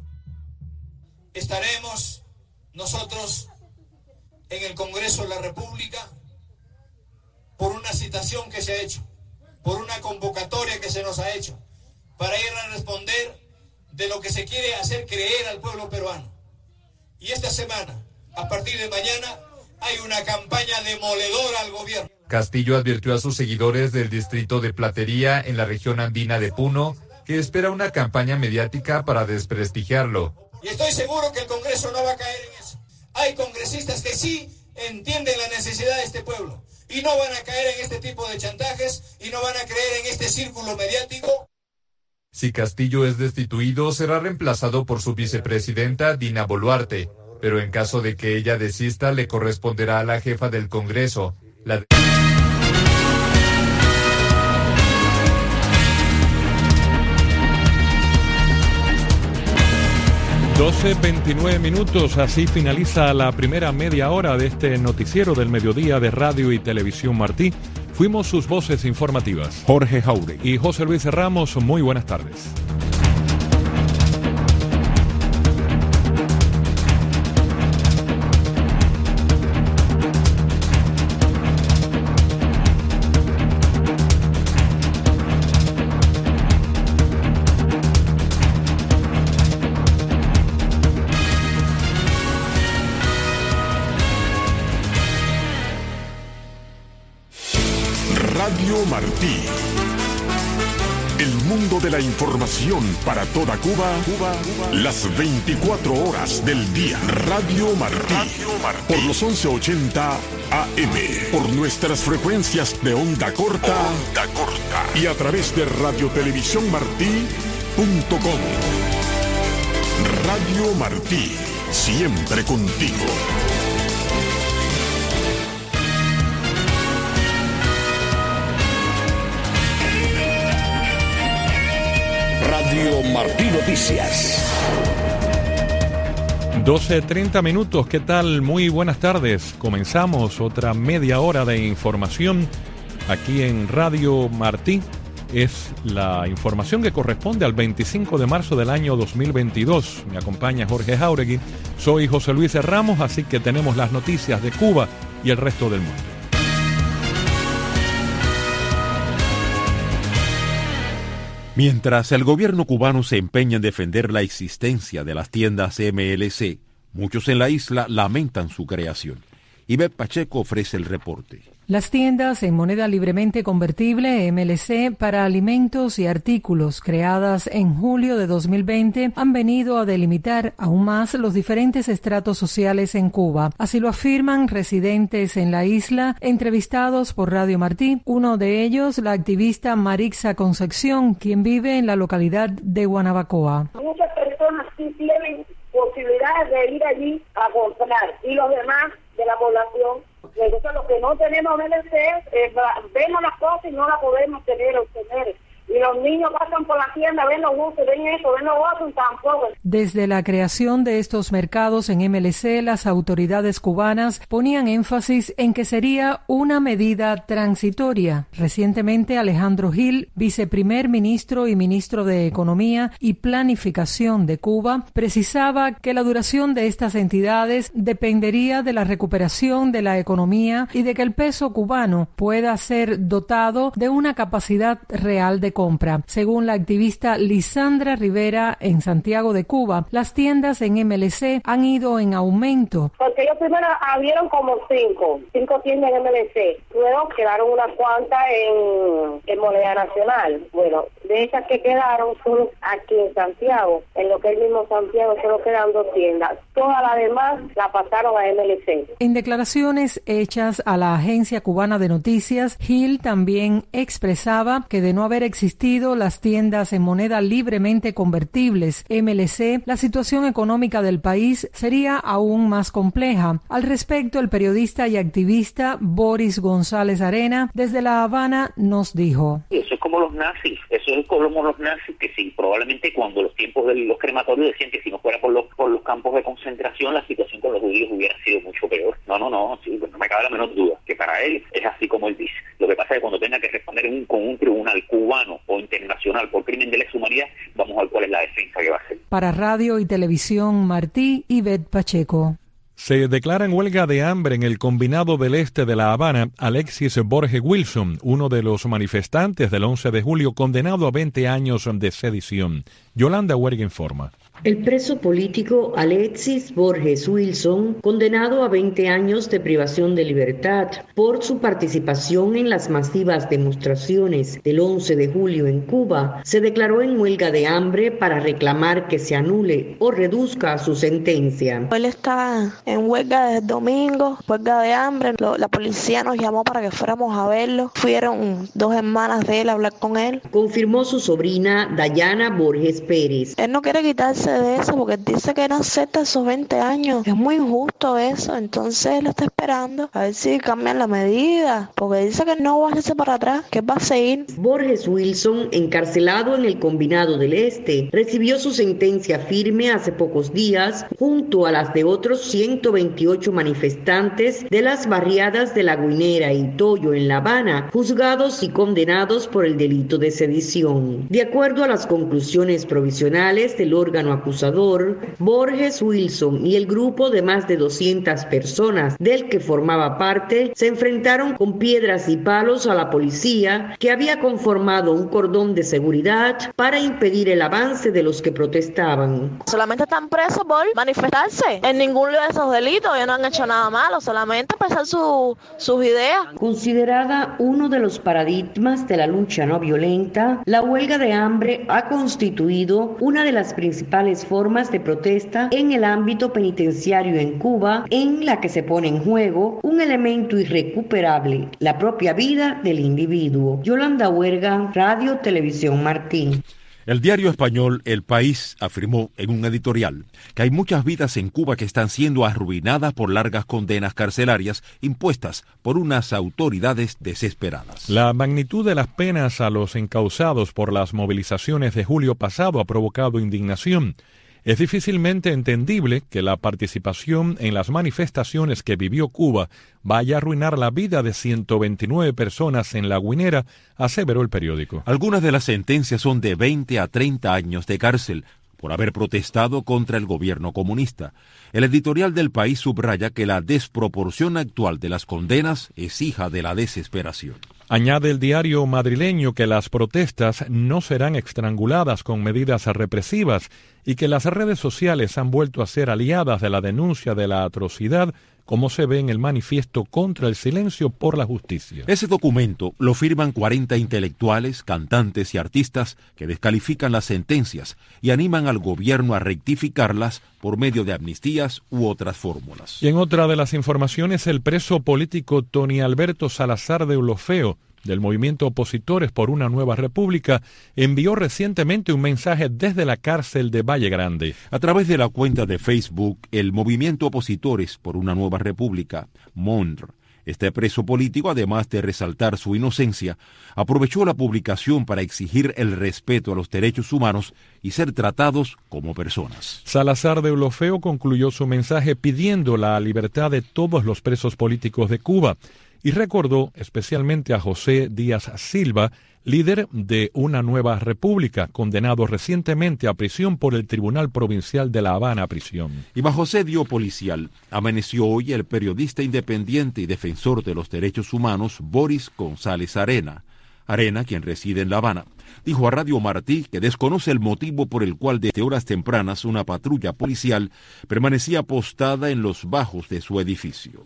Estaremos nosotros en el Congreso de la República por una citación que se ha hecho, por una convocatoria que se nos ha hecho, para ir a responder de lo que se quiere hacer creer al pueblo peruano. Y esta semana, a partir de mañana, hay una campaña demoledora al gobierno. Castillo advirtió a sus seguidores del distrito de Platería en la región andina de Puno que espera una campaña mediática para desprestigiarlo. Y estoy seguro que el Congreso no va a caer en eso. Hay congresistas que sí entienden la necesidad de este pueblo y no van a caer en este tipo de chantajes y no van a creer en este círculo mediático. Si Castillo es destituido, será reemplazado por su vicepresidenta Dina Boluarte. pero en caso de que ella desista, le corresponderá a la jefa del Congreso. La doce veintinueve minutos, así finaliza la primera media hora de este noticiero del mediodía de Radio y Televisión Martí. Fuimos sus voces informativas, Jorge Jauregui y José Luis Ramos. Muy buenas tardes. Radio Martí. El mundo de la información para toda Cuba, Cuba, Cuba. Las veinticuatro horas del día. Radio Martí. Radio Martí. Por los once ochenta A M. Por nuestras frecuencias de onda corta. Onda corta. Y a través de radio televisión martí punto com. Radio Martí. Siempre contigo. Radio Martí Noticias. doce treinta minutos, ¿qué tal? Muy buenas tardes. Comenzamos otra media hora de información aquí en Radio Martí. Es la información que corresponde al veinticinco de marzo del año dos mil veintidós. Me acompaña Jorge Jauregui. Soy José Luis Ramos, así que tenemos las noticias de Cuba y el resto del mundo. Mientras el gobierno cubano se empeña en defender la existencia de las tiendas M L C, muchos en la isla lamentan su creación. Ivette Pacheco ofrece el reporte. Las tiendas en moneda libremente convertible M L C para alimentos y artículos creadas en julio de dos mil veinte han venido a delimitar aún más los diferentes estratos sociales en Cuba. Así lo afirman residentes en la isla entrevistados por Radio Martí. Uno de ellos, la activista Marixa Concepción, quien vive en la localidad de Guanabacoa. Muchas personas sí tienen posibilidades de ir allí a comprar y los demás de la población. Entonces, lo que no tenemos M L C es, vemos las cosas y no las podemos tener o obtener. Y los niños pasan por la tienda, ven los buses, ven eso, ven los otros y tampoco. Desde la creación de estos mercados en M L C, las autoridades cubanas ponían énfasis en que sería una medida transitoria. Recientemente, Alejandro Gil, viceprimer ministro y ministro de Economía y Planificación de Cuba, precisaba que la duración de estas entidades dependería de la recuperación de la economía y de que el peso cubano pueda ser dotado de una capacidad real de compra. Según la activista Lisandra Rivera en Santiago de Cuba, las tiendas en M L C han ido en aumento. Porque ellos primero abrieron como cinco, cinco tiendas en M L C. Luego quedaron unas cuantas en, en moneda nacional. Bueno, de esas que quedaron solo aquí en Santiago, en lo que es el mismo Santiago, solo quedan dos tiendas. Todas las demás la pasaron a M L C. En declaraciones hechas a la Agencia Cubana de Noticias, Gil también expresaba que de no haber existido las tiendas en moneda libremente convertibles M L C, la situación económica del país sería aún más compleja. Al respecto, el periodista y activista Boris González Arena, desde La Habana, nos dijo: Eso es como los nazis, eso es como los nazis, que sí, probablemente cuando los tiempos de los crematorios decían que si no fuera por los, por los campos de concentración, la situación con los judíos hubiera sido mucho peor. No, no, no, sí, no me cabe la menor duda, que para él es así como él dice. Lo que pasa es que cuando tenga que responder en un, con un tribunal cubano o internacional por crimen de lesa humanidad, vamos a ver cuál es la defensa que va a hacer. Para Radio y Televisión Martí, Ivette Pacheco. Se declara en huelga de hambre en el Combinado del Este de La Habana Alexis Borges Wilson, uno de los manifestantes del once de julio, condenado a veinte años de sedición. Yolanda Huerga informa. El preso político Alexis Borges Wilson, condenado a veinte años de privación de libertad por su participación en las masivas demostraciones del once de julio en Cuba, se declaró en huelga de hambre para reclamar que se anule o reduzca su sentencia. Él está en huelga desde el domingo, huelga de hambre. La policía nos llamó para que fuéramos a verlo. Fueron dos hermanas de él a hablar con él. Confirmó su sobrina Dayana Borges Pérez. Él no quiere quitarse dice de eso, porque dice que no acepta esos veinte años. Es muy injusto eso, entonces él está esperando a ver si cambian la medida, porque dice que no va a hacerse para atrás, que va a seguir. Borges Wilson, encarcelado en el Combinado del Este, recibió su sentencia firme hace pocos días junto a las de otros ciento veintiocho manifestantes de las barriadas de La Guinera y Toyo en La Habana, juzgados y condenados por el delito de sedición. De acuerdo a las conclusiones provisionales del órgano acusador, Borges Wilson y el grupo de más de doscientas personas del que formaba parte se enfrentaron con piedras y palos a la policía, que había conformado un cordón de seguridad para impedir el avance de los que protestaban. Solamente están presos por manifestarse. En ninguno de esos delitos ellos no han hecho nada malo, solamente expresar su, sus ideas. Considerada uno de los paradigmas de la lucha no violenta, la huelga de hambre ha constituido una de las principales formas de protesta en el ámbito penitenciario en Cuba, en la que se pone en juego un elemento irrecuperable, la propia vida del individuo. Yolanda Huerga, Radio Televisión Martín. El diario español El País afirmó en un editorial que hay muchas vidas en Cuba que están siendo arruinadas por largas condenas carcelarias impuestas por unas autoridades desesperadas. La magnitud de las penas a los encausados por las movilizaciones de julio pasado ha provocado indignación. Es difícilmente entendible que la participación en las manifestaciones que vivió Cuba vaya a arruinar la vida de ciento veintinueve personas en La Guinera, aseveró el periódico. Algunas de las sentencias son de veinte a treinta años de cárcel por haber protestado contra el gobierno comunista. El editorial del País subraya que la desproporción actual de las condenas es hija de la desesperación. Añade el diario madrileño que las protestas no serán estranguladas con medidas represivas y que las redes sociales han vuelto a ser aliadas de la denuncia de la atrocidad, como se ve en el manifiesto contra el silencio por la justicia. Ese documento lo firman cuarenta intelectuales, cantantes y artistas que descalifican las sentencias y animan al gobierno a rectificarlas por medio de amnistías u otras fórmulas. Y en otra de las informaciones, el preso político Tony Alberto Salazar Deulofeu, del movimiento Opositores por una Nueva República, envió recientemente un mensaje desde la cárcel de Valle Grande. A través de la cuenta de Facebook, el movimiento Opositores por una Nueva República, M O N R, este preso político, además de resaltar su inocencia, aprovechó la publicación para exigir el respeto a los derechos humanos y ser tratados como personas. Salazar Deulofeu concluyó su mensaje pidiendo la libertad de todos los presos políticos de Cuba y recordó especialmente a José Díaz Silva, líder de Una Nueva República, condenado recientemente a prisión por el Tribunal Provincial de La Habana Prisión. Y bajo asedio policial amaneció hoy el periodista independiente y defensor de los derechos humanos Boris González Arena. Arena, quien reside en La Habana, dijo a Radio Martí que desconoce el motivo por el cual desde horas tempranas una patrulla policial permanecía postada en los bajos de su edificio.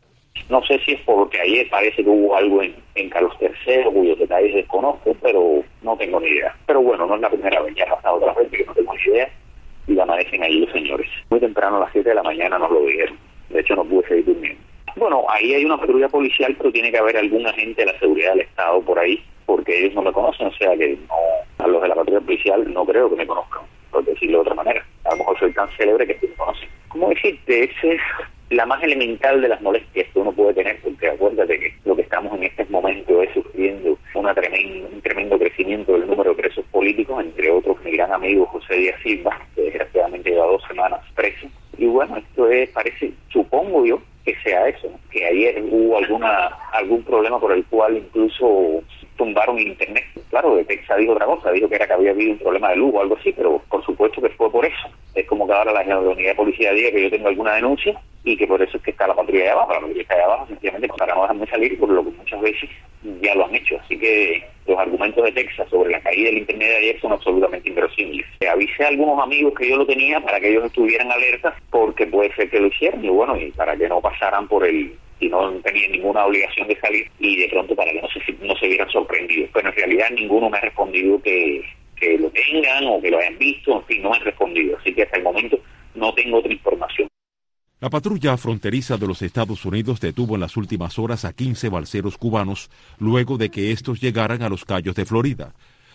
No sé si es porque ayer parece que hubo algo en, en Carlos tercero, cuyos detalles desconozco, pero no tengo ni idea. Pero bueno, no es la primera vez, ya ha pasado otra vez que no tengo ni idea y amanecen ahí los señores. Muy temprano a las siete de la mañana nos lo dijeron, de hecho no pude seguir durmiendo. Bueno, ahí hay una patrulla policial, pero tiene que haber algún agente de la seguridad del Estado por ahí, porque ellos no me conocen, o sea que no, a los de la patrulla policial no creo que me conozcan, por decirlo de otra manera. A lo mejor soy tan célebre que sí me conocen. ¿Cómo decirte? Ese es la más elemental de las molestias que uno puede tener, porque acuérdate que lo que estamos en este momento es sufriendo una tremendo, un tremendo crecimiento del número de presos políticos, entre otros mi gran amigo José Díaz Silva, que desgraciadamente lleva dos semanas preso. Y bueno, esto es, parece, supongo yo, que sea eso, ¿no? Que ayer hubo alguna algún problema por el cual incluso tumbaron internet. Claro, de Texas dijo otra cosa, dijo que era que había habido un problema de luz o algo así, pero por supuesto que fue por eso. Es como que ahora la unidad de policía diga que yo tengo alguna denuncia y que por eso es que está la patrulla de abajo. La patrulla está de abajo sencillamente para no dejarme salir, por lo que muchas veces ya lo han hecho. Así que los argumentos de Texas sobre la caída del internet de ayer son absolutamente inverosímiles. Avisé a algunos amigos que yo lo tenía para que ellos estuvieran alertas, porque puede ser que lo hicieran y bueno, y para que no pasaran por el, si no tenían ninguna obligación de salir y de pronto para que no se, no se vieran sorprendidos. Pero en realidad ninguno me ha respondido que, que lo tengan o que lo hayan visto, en fin, no me han respondido. Así que hasta el momento no tengo otra información. La patrulla fronteriza de los Estados Unidos detuvo en las últimas horas a quince balseros cubanos luego de que estos llegaran a los Cayos de Florida.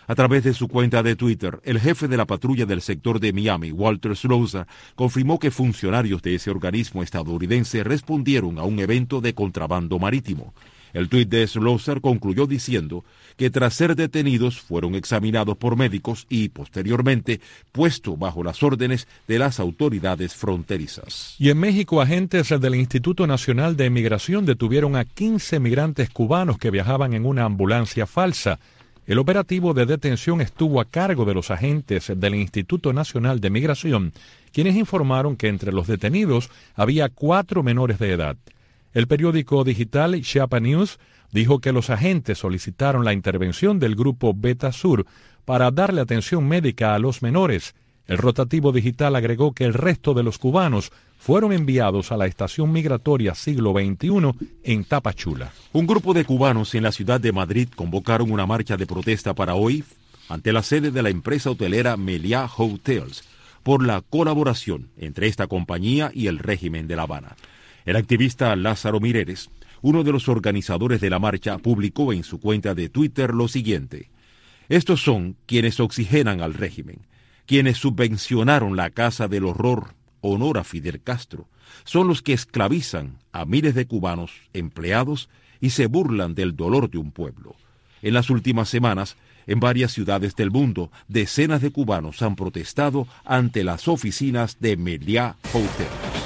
A través de su cuenta de Twitter, el jefe de la patrulla del sector de Miami, Walter Slouser, confirmó que funcionarios de ese organismo estadounidense respondieron a un evento de contrabando marítimo. El tuit de Slouser concluyó diciendo que tras ser detenidos fueron examinados por médicos y, posteriormente, puestos bajo las órdenes de las autoridades fronterizas. Y en México, agentes del Instituto Nacional de Migración detuvieron a quince migrantes cubanos que viajaban en una ambulancia falsa. El operativo de detención estuvo a cargo de los agentes del Instituto Nacional de Migración, quienes informaron que entre los detenidos había cuatro menores de edad. El periódico digital Chiapa News dijo que los agentes solicitaron la intervención del grupo Beta Sur para darle atención médica a los menores. El rotativo digital agregó que el resto de los cubanos fueron enviados a la estación migratoria Siglo veintiuno en Tapachula. Un grupo de cubanos en la ciudad de Madrid convocaron una marcha de protesta para hoy ante la sede de la empresa hotelera Meliá Hotels por la colaboración entre esta compañía y el régimen de La Habana. El activista Lázaro Mireles, uno de los organizadores de la marcha, publicó en su cuenta de Twitter lo siguiente: estos son quienes oxigenan al régimen, quienes subvencionaron la Casa del Horror, honor a Fidel Castro, son los que esclavizan a miles de cubanos empleados y se burlan del dolor de un pueblo. En las últimas semanas, en varias ciudades del mundo, decenas de cubanos han protestado ante las oficinas de Meliá Hotels.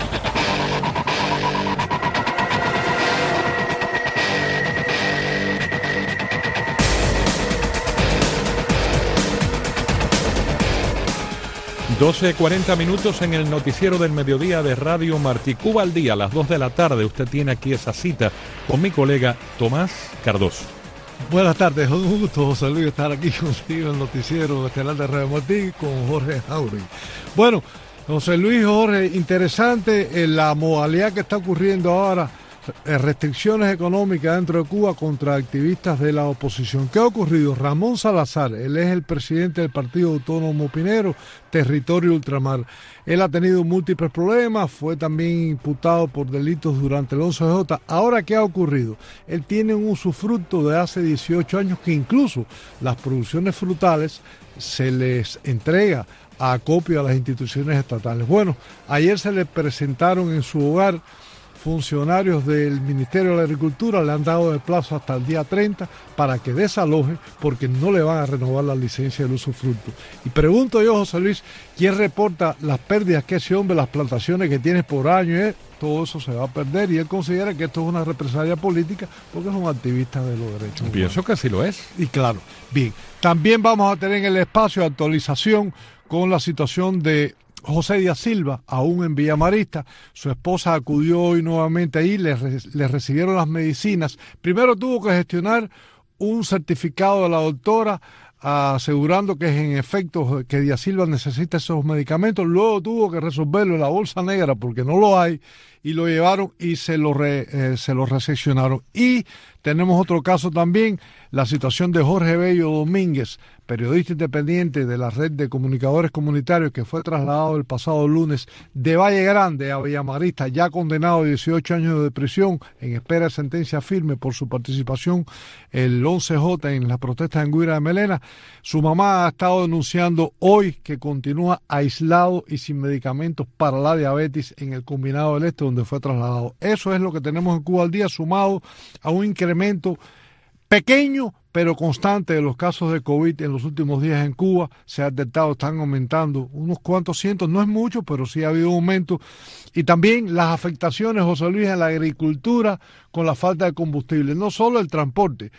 doce cuarenta minutos en el noticiero del mediodía de Radio Martí. Cuba al día, a las dos de la tarde. Usted tiene aquí esa cita con mi colega Tomás Cardoso. Buenas tardes, es un gusto, José Luis, estar aquí contigo en el noticiero estelar de Radio Martí con Jorge Jauregui. Bueno, José Luis, Jorge, interesante en la modalidad que está ocurriendo ahora, restricciones económicas dentro de Cuba contra activistas de la oposición. ¿Qué ha ocurrido? Ramón Salazar, él es el presidente del Partido Autónomo Pinero, Territorio Ultramar. Él ha tenido múltiples problemas, fue también imputado por delitos durante el once J. Ahora, ¿qué ha ocurrido? Él tiene un usufructo de hace dieciocho años que incluso las producciones frutales se les entrega a acopio a las instituciones estatales. Bueno, ayer se le presentaron en su hogar funcionarios del Ministerio de la Agricultura, le han dado de plazo hasta el día treinta para que desaloje porque no le van a renovar la licencia del usufructo. Y pregunto yo, José Luis, ¿quién reporta las pérdidas que ese hombre, las plantaciones que tiene por año? Eh? Todo eso se va a perder y él considera que esto es una represalia política porque es un activista de los derechos humanos. Pienso que así lo es. Y claro, bien, también vamos a tener en el espacio de actualización con la situación de José Díaz Silva, aún en Villamarista. Su esposa acudió hoy nuevamente ahí, le, le recibieron las medicinas. Primero tuvo que gestionar un certificado de la doctora asegurando que en efecto que Díaz Silva necesita esos medicamentos. Luego tuvo que resolverlo en la bolsa negra porque no lo hay y lo llevaron y se lo, re, eh, se lo recepcionaron. Y tenemos otro caso también, la situación de Jorge Bello Domínguez, periodista independiente de la red de comunicadores comunitarios que fue trasladado el pasado lunes de Valle Grande a Villamarista, ya condenado a dieciocho años de prisión en espera de sentencia firme por su participación el once J en las protestas en Guira de Melena. Su mamá ha estado denunciando hoy que continúa aislado y sin medicamentos para la diabetes en el Combinado del Este donde fue trasladado. Eso es lo que tenemos en Cuba al día, sumado a un incremento pequeño pero constante de los casos de COVID en los últimos días en Cuba. Se ha detectado, están aumentando unos cuantos cientos, no es mucho, pero sí ha habido un aumento. Y también las afectaciones, José Luis, en la agricultura con la falta de combustible, no solo el transporte.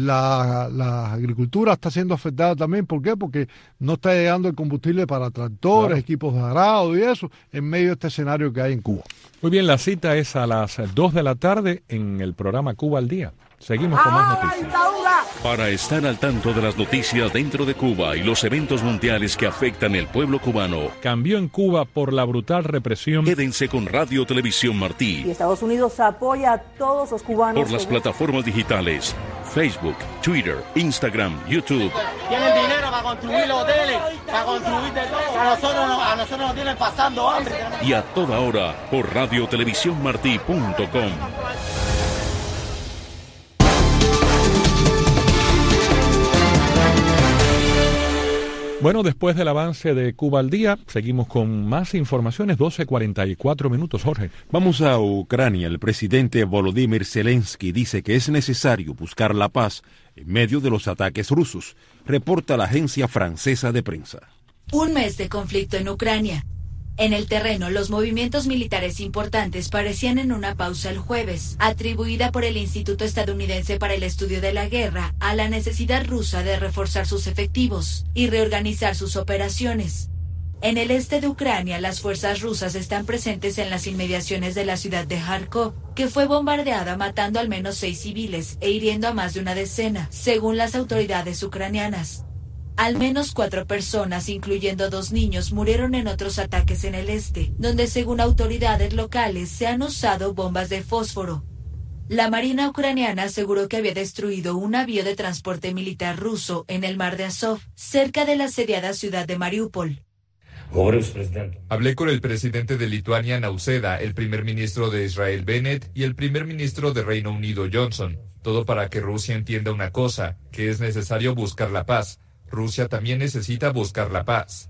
La, la agricultura está siendo afectada también. ¿Por qué? Porque no está llegando el combustible para tractores, claro, equipos de arado y eso, en medio de este escenario que hay en Cuba. Muy bien, la cita es a las dos de la tarde en el programa Cuba al Día. Seguimos con más noticias. Para estar al tanto de las noticias dentro de Cuba y los eventos mundiales que afectan el pueblo cubano. Cambió en Cuba por la brutal represión. Quédense con Radio Televisión Martí. Y Estados Unidos apoya a todos los cubanos. Por las plataformas digitales, Facebook, Twitter, Instagram, YouTube. Tienen dinero para construir los hoteles, para construir de todo. A nosotros, a nosotros nos tienen pasando hambre. Y a toda hora por radio televisión martí punto com. Bueno, después del avance de Cuba al día, seguimos con más informaciones, doce cuarenta y cuatro minutos, Jorge. Vamos a Ucrania. El presidente Volodymyr Zelensky dice que es necesario buscar la paz en medio de los ataques rusos, reporta la agencia francesa de prensa. Un mes de conflicto en Ucrania. En el terreno, los movimientos militares importantes parecían en una pausa el jueves, atribuida por el Instituto Estadounidense para el Estudio de la Guerra a la necesidad rusa de reforzar sus efectivos y reorganizar sus operaciones. En el este de Ucrania, las fuerzas rusas están presentes en las inmediaciones de la ciudad de Kharkov, que fue bombardeada matando al menos seis civiles e hiriendo a más de una decena, según las autoridades ucranianas. Al menos cuatro personas, incluyendo dos niños, murieron en otros ataques en el este, donde según autoridades locales se han usado bombas de fósforo. La Marina ucraniana aseguró que había destruido un avión de transporte militar ruso en el mar de Azov, cerca de la asediada ciudad de Mariupol. Hablé con el presidente de Lituania, Nauseda, el primer ministro de Israel, Bennett, y el primer ministro de Reino Unido, Johnson. Todo para que Rusia entienda una cosa, que es necesario buscar la paz. Rusia también necesita buscar la paz.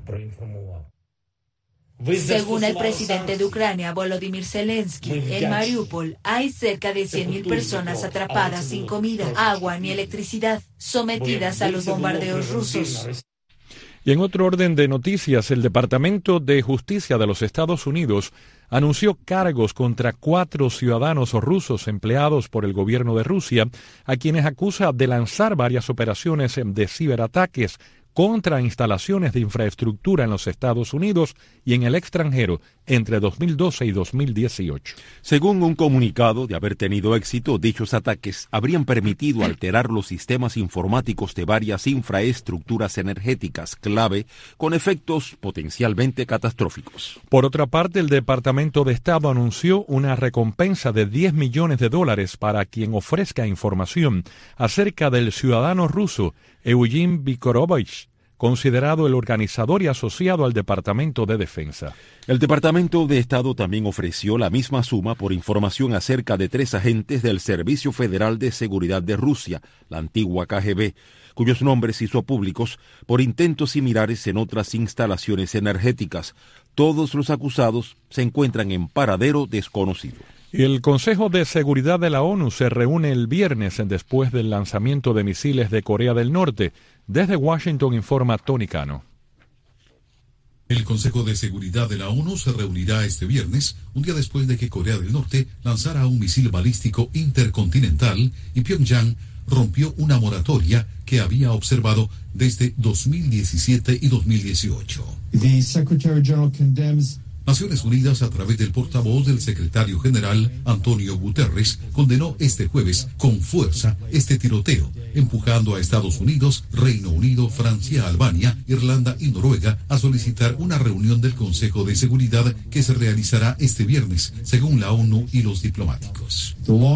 Según el presidente de Ucrania, Volodymyr Zelensky, en Mariupol hay cerca de cien mil personas atrapadas sin comida, agua ni electricidad, sometidas a los bombardeos rusos. Y en otro orden de noticias, el Departamento de Justicia de los Estados Unidos anunció cargos contra cuatro ciudadanos rusos empleados por el gobierno de Rusia, a quienes acusa de lanzar varias operaciones de ciberataques contra instalaciones de infraestructura en los Estados Unidos y en el extranjero entre dos mil doce y dos mil dieciocho. Según un comunicado, de haber tenido éxito, dichos ataques habrían permitido alterar los sistemas informáticos de varias infraestructuras energéticas clave con efectos potencialmente catastróficos. Por otra parte, el Departamento de Estado anunció una recompensa de diez millones de dólares para quien ofrezca información acerca del ciudadano ruso Eugene Vikorovich, considerado el organizador y asociado al Departamento de Defensa. El Departamento de Estado también ofreció la misma suma por información acerca de tres agentes del Servicio Federal de Seguridad de Rusia, la antigua K G B, cuyos nombres hizo públicos por intentos similares en otras instalaciones energéticas. Todos los acusados se encuentran en paradero desconocido. El Consejo de Seguridad de la ONU se reúne el viernes después del lanzamiento de misiles de Corea del Norte. Desde Washington informa Tony Cano. El Consejo de Seguridad de la ONU se reunirá este viernes, un día después de que Corea del Norte lanzara un misil balístico intercontinental y Pyongyang rompió una moratoria que había observado desde dos mil diecisiete y dos mil dieciocho. The Secretary General condemns Naciones Unidas, a través del portavoz del secretario general, Antonio Guterres, condenó este jueves con fuerza este tiroteo, empujando a Estados Unidos, Reino Unido, Francia, Albania, Irlanda y Noruega a solicitar una reunión del Consejo de Seguridad que se realizará este viernes, según la ONU y los diplomáticos.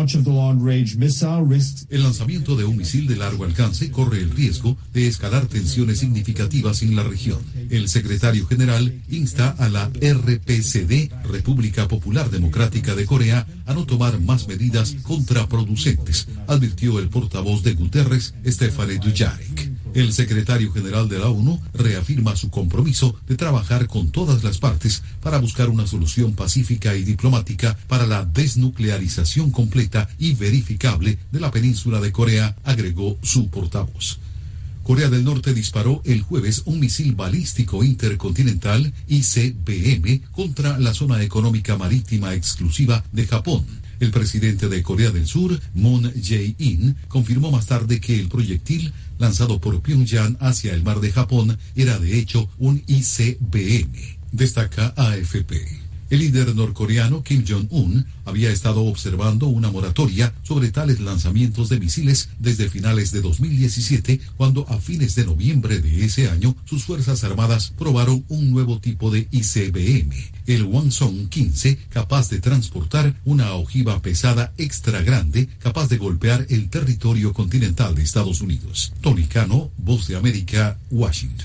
El lanzamiento de un misil de largo alcance corre el riesgo de escalar tensiones significativas en la región. El secretario general insta a la R P C D, República Popular Democrática de Corea, a no tomar más medidas contraproducentes, advirtió el portavoz de Guterres, Stefane Dujarric. El secretario general de la ONU reafirma su compromiso de trabajar con todas las partes para buscar una solución pacífica y diplomática para la desnuclearización completa y verificable de la península de Corea, agregó su portavoz. Corea del Norte disparó el jueves un misil balístico intercontinental I C B M contra la zona económica marítima exclusiva de Japón. El presidente de Corea del Sur, Moon Jae-in, confirmó más tarde que el proyectil lanzado por Pyongyang hacia el mar de Japón era de hecho un I C B M, destaca A F P. El líder norcoreano Kim Jong-un había estado observando una moratoria sobre tales lanzamientos de misiles desde finales de dos mil diecisiete, cuando a fines de noviembre de ese año sus fuerzas armadas probaron un nuevo tipo de I C B M, el Hwasong quince, capaz de transportar una ojiva pesada extra grande, capaz de golpear el territorio continental de Estados Unidos. Tony Cano, Voz de América, Washington.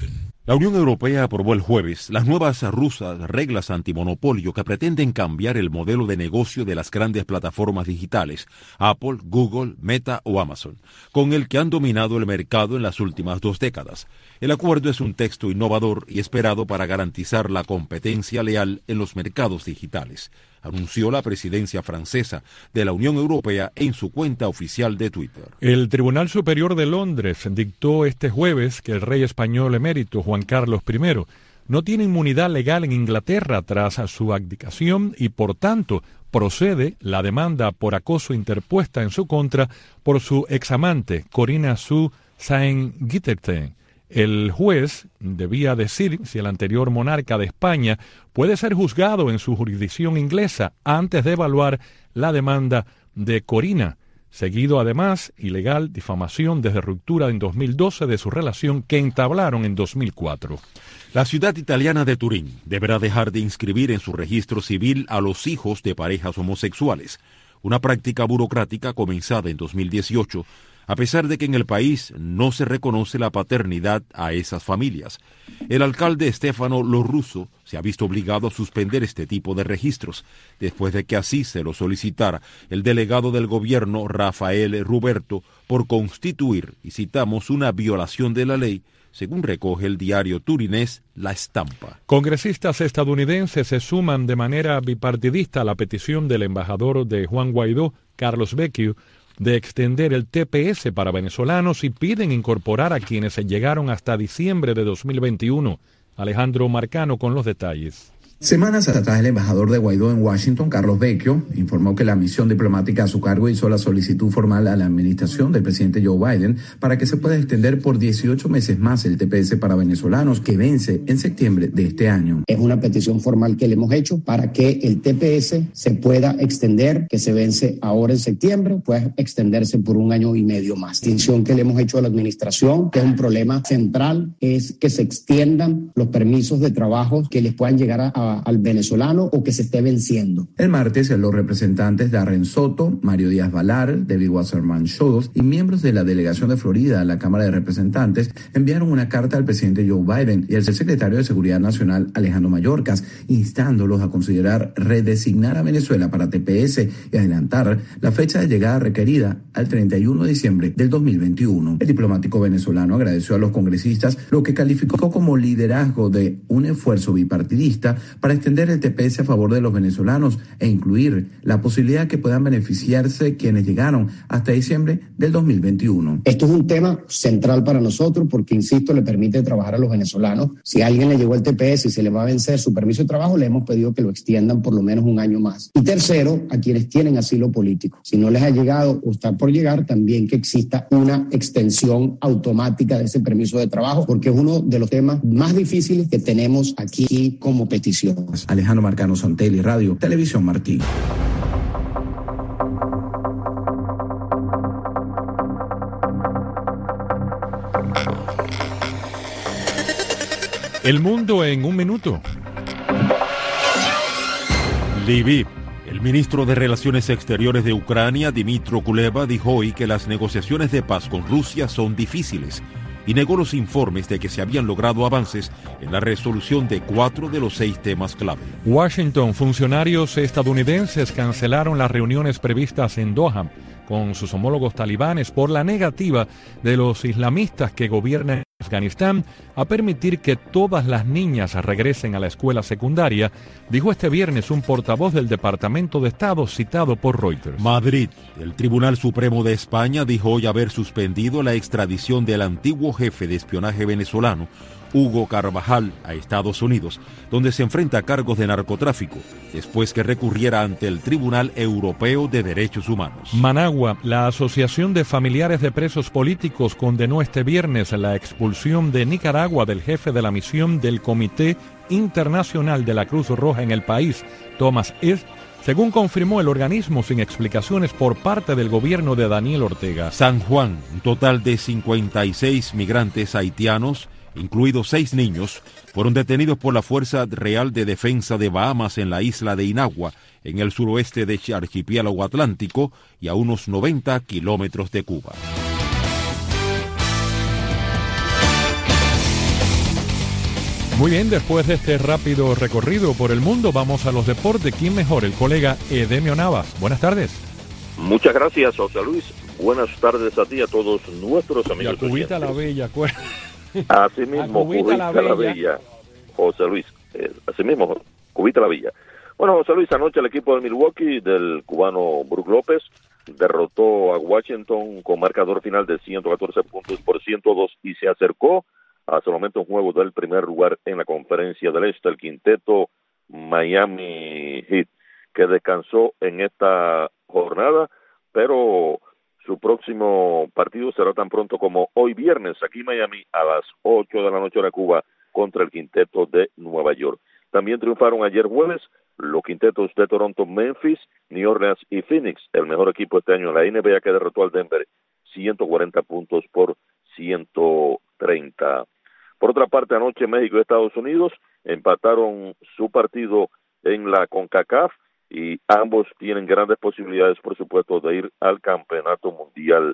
La Unión Europea aprobó el jueves las nuevas rusas reglas antimonopolio que pretenden cambiar el modelo de negocio de las grandes plataformas digitales, Apple, Google, Meta o Amazon, con el que han dominado el mercado en las últimas dos décadas. El acuerdo es un texto innovador y esperado para garantizar la competencia leal en los mercados digitales, anunció la presidencia francesa de la Unión Europea en su cuenta oficial de Twitter. El Tribunal Superior de Londres dictó este jueves que el rey español emérito Juan Carlos primero no tiene inmunidad legal en Inglaterra tras su abdicación y, por tanto, procede la demanda por acoso interpuesta en su contra por su examante, Corinna Sue Saint-Guitterton. El juez debía decir si el anterior monarca de España puede ser juzgado en su jurisdicción inglesa antes de evaluar la demanda de Corinna, seguido además ilegal difamación desde ruptura en dos mil doce de su relación que entablaron en dos mil cuatro. La ciudad italiana de Turín deberá dejar de inscribir en su registro civil a los hijos de parejas homosexuales, una práctica burocrática comenzada en dos mil dieciocho, a pesar de que en el país no se reconoce la paternidad a esas familias. El alcalde Stefano Lo Russo se ha visto obligado a suspender este tipo de registros, después de que así se lo solicitara el delegado del gobierno Rafael Ruberto por constituir, y citamos, una violación de la ley, según recoge el diario turinés La Stampa. Congresistas estadounidenses se suman de manera bipartidista a la petición del embajador de Juan Guaidó, Carlos Vecchio, de extender el T P S para venezolanos y piden incorporar a quienes llegaron hasta diciembre de dos mil veintiuno. Alejandro Marcano con los detalles. Semanas atrás, el embajador de Guaidó en Washington, Carlos Vecchio, informó que la misión diplomática a su cargo hizo la solicitud formal a la administración del presidente Joe Biden para que se pueda extender por dieciocho meses más el T P S para venezolanos, que vence en septiembre de este año. Es una petición formal que le hemos hecho para que el T P S se pueda extender, que se vence ahora en septiembre, pueda extenderse por un año y medio más. La distinción que le hemos hecho a la administración, que es un problema central, es que se extiendan los permisos de trabajo que les puedan llegar a, a al venezolano o que se esté venciendo. El martes, los representantes Darren Soto, Mario Díaz Balar, David Wasserman Schultz y miembros de la delegación de Florida a la Cámara de Representantes enviaron una carta al presidente Joe Biden y al secretario de Seguridad Nacional Alejandro Mayorkas, instándolos a considerar redesignar a Venezuela para T P S y adelantar la fecha de llegada requerida al treinta y uno de diciembre del dos mil veintiuno. El diplomático venezolano agradeció a los congresistas lo que calificó como liderazgo de un esfuerzo bipartidista para extender el T P S a favor de los venezolanos e incluir la posibilidad que puedan beneficiarse quienes llegaron hasta diciembre del dos mil veintiuno. Esto es un tema central para nosotros porque, insisto, le permite trabajar a los venezolanos. Si a alguien le llegó el T P S y se le va a vencer su permiso de trabajo, le hemos pedido que lo extiendan por lo menos un año más. Y tercero, a quienes tienen asilo político. Si no les ha llegado o está por llegar, también que exista una extensión automática de ese permiso de trabajo, porque es uno de los temas más difíciles que tenemos aquí como petición. Alejandro Marcano, Santelli, Radio, Televisión Martí. El mundo en un minuto. Lviv. El ministro de Relaciones Exteriores de Ucrania, Dmytro Kuleba, dijo hoy que las negociaciones de paz con Rusia son difíciles y negó los informes de que se habían logrado avances en la resolución de cuatro de los seis temas clave. Washington, funcionarios estadounidenses cancelaron las reuniones previstas en Doha con sus homólogos talibanes por la negativa de los islamistas que gobiernan Afganistán a permitir que todas las niñas regresen a la escuela secundaria, dijo este viernes un portavoz del Departamento de Estado citado por Reuters. Madrid. El Tribunal Supremo de España dijo hoy haber suspendido la extradición del antiguo jefe de espionaje venezolano, Hugo Carvajal, a Estados Unidos, donde se enfrenta a cargos de narcotráfico, después que recurriera ante el Tribunal Europeo de Derechos Humanos. Managua. La Asociación de Familiares de Presos Políticos condenó este viernes la expulsión de Nicaragua del jefe de la misión del Comité Internacional de la Cruz Roja en el país, Thomas Ed, según confirmó el organismo sin explicaciones por parte del gobierno de Daniel Ortega. San Juan. Un total de cincuenta y seis migrantes haitianos, incluidos seis niños, fueron detenidos por la Fuerza Real de Defensa de Bahamas en la isla de Inagua, en el suroeste del archipiélago atlántico y a unos noventa kilómetros de Cuba. Muy bien, después de este rápido recorrido por el mundo, vamos a los deportes. ¿Quién mejor? El colega Edemio Navas. Buenas tardes. Muchas gracias, José Luis. Buenas tardes a ti y a todos nuestros amigos. Y a Cubita la Bella. Así mismo, Cubita, Cubita la, la Bella. Bella. José Luis. Eh, así mismo, Cubita la Bella. Bueno, José Luis, anoche el equipo de Milwaukee del cubano Brook López derrotó a Washington con marcador final de ciento catorce puntos por ciento dos y se acercó hasta el momento un juego del primer lugar en la conferencia del Este, el quinteto Miami Heat, que descansó en esta jornada, pero su próximo partido será tan pronto como hoy viernes, aquí en Miami, a las ocho de la noche hora Cuba, contra el quinteto de Nueva York. También triunfaron ayer jueves los quintetos de Toronto, Memphis, New Orleans y Phoenix, el mejor equipo este año en la N B A, que derrotó al Denver ciento cuarenta puntos por ciento treinta. Por otra parte, anoche México y Estados Unidos empataron su partido en la CONCACAF y ambos tienen grandes posibilidades, por supuesto, de ir al Campeonato Mundial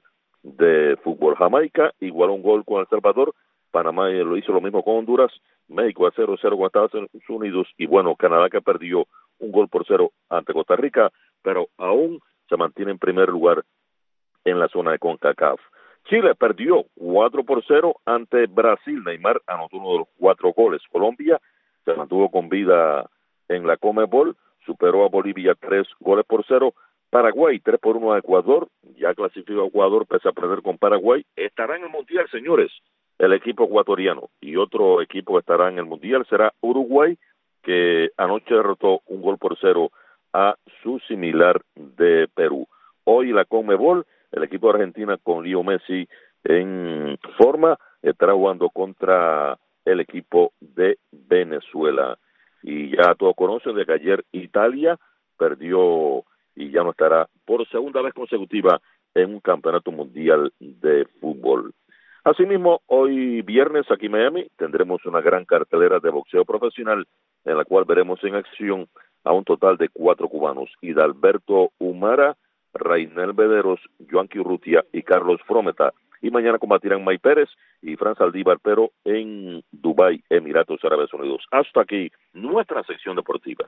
de Fútbol. Jamaica igualó un gol con El Salvador, Panamá lo hizo lo mismo con Honduras, México a cero cero con Estados Unidos y bueno, Canadá, que perdió un gol por cero ante Costa Rica, pero aún se mantiene en primer lugar en la zona de CONCACAF. Chile perdió cuatro por cero ante Brasil. Neymar anotó uno de los cuatro goles. Colombia se mantuvo con vida en la Conmebol, superó a Bolivia tres goles por cero. Paraguay tres por uno a Ecuador, ya clasificó a Ecuador pese a perder con Paraguay. Estará en el Mundial, señores, el equipo ecuatoriano, y otro equipo que estará en el Mundial será Uruguay, que anoche derrotó un gol por cero a su similar de Perú. Hoy la Conmebol, el equipo de Argentina con Leo Messi en forma, estará jugando contra el equipo de Venezuela. Y ya todos conocen de que ayer Italia perdió y ya no estará por segunda vez consecutiva en un campeonato mundial de fútbol. Asimismo, hoy viernes aquí en Miami tendremos una gran cartelera de boxeo profesional en la cual veremos en acción a un total de cuatro cubanos: Hidalberto Humara, Rainel Bederos, Joanqui Urrutia y Carlos Frometa. Y mañana combatirán May Pérez y Fran Saldívar, pero en Dubái, Emiratos Árabes Unidos. Hasta aquí nuestra sección deportiva.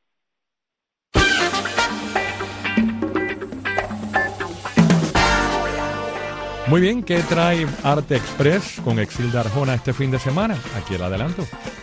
Muy bien, ¿qué trae Arte Express con Exilda Arjona este fin de semana? Aquí el adelanto.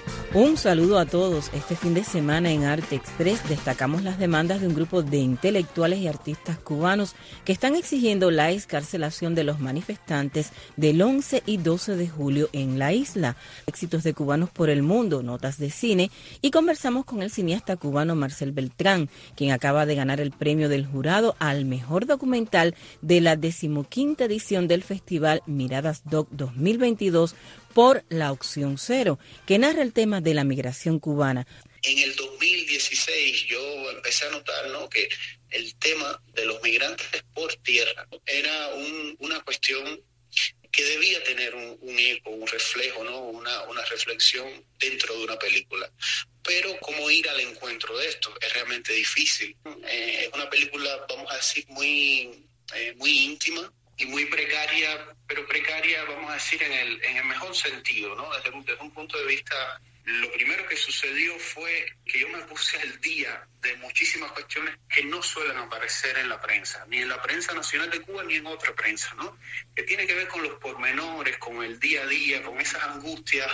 Un saludo a todos. Este fin de semana en Arte Express destacamos las demandas de un grupo de intelectuales y artistas cubanos que están exigiendo la excarcelación de los manifestantes del once y doce de julio en la isla. Éxitos de cubanos por el mundo, notas de cine, y conversamos con el cineasta cubano Marcel Beltrán, quien acaba de ganar el premio del jurado al mejor documental de la decimoquinta edición del Festival Miradas Doc dos mil veintidós por La Opción Cero, que narra el tema de la migración cubana. En el dos mil dieciséis yo empecé a notar, ¿no?, que el tema de los migrantes por tierra era un, una cuestión que debía tener un, un eco, un reflejo, ¿no?, una, una reflexión dentro de una película. Pero cómo ir al encuentro de esto es realmente difícil. Eh, es una película, vamos a decir, muy, eh, muy íntima y muy precaria, pero precaria, vamos a decir, en el, en el mejor sentido, ¿no? Desde, desde un punto de vista, lo primero que sucedió fue que yo me puse al día de muchísimas cuestiones que no suelen aparecer en la prensa, ni en la prensa nacional de Cuba, ni en otra prensa, ¿no? Que tiene que ver con los pormenores, con el día a día, con esas angustias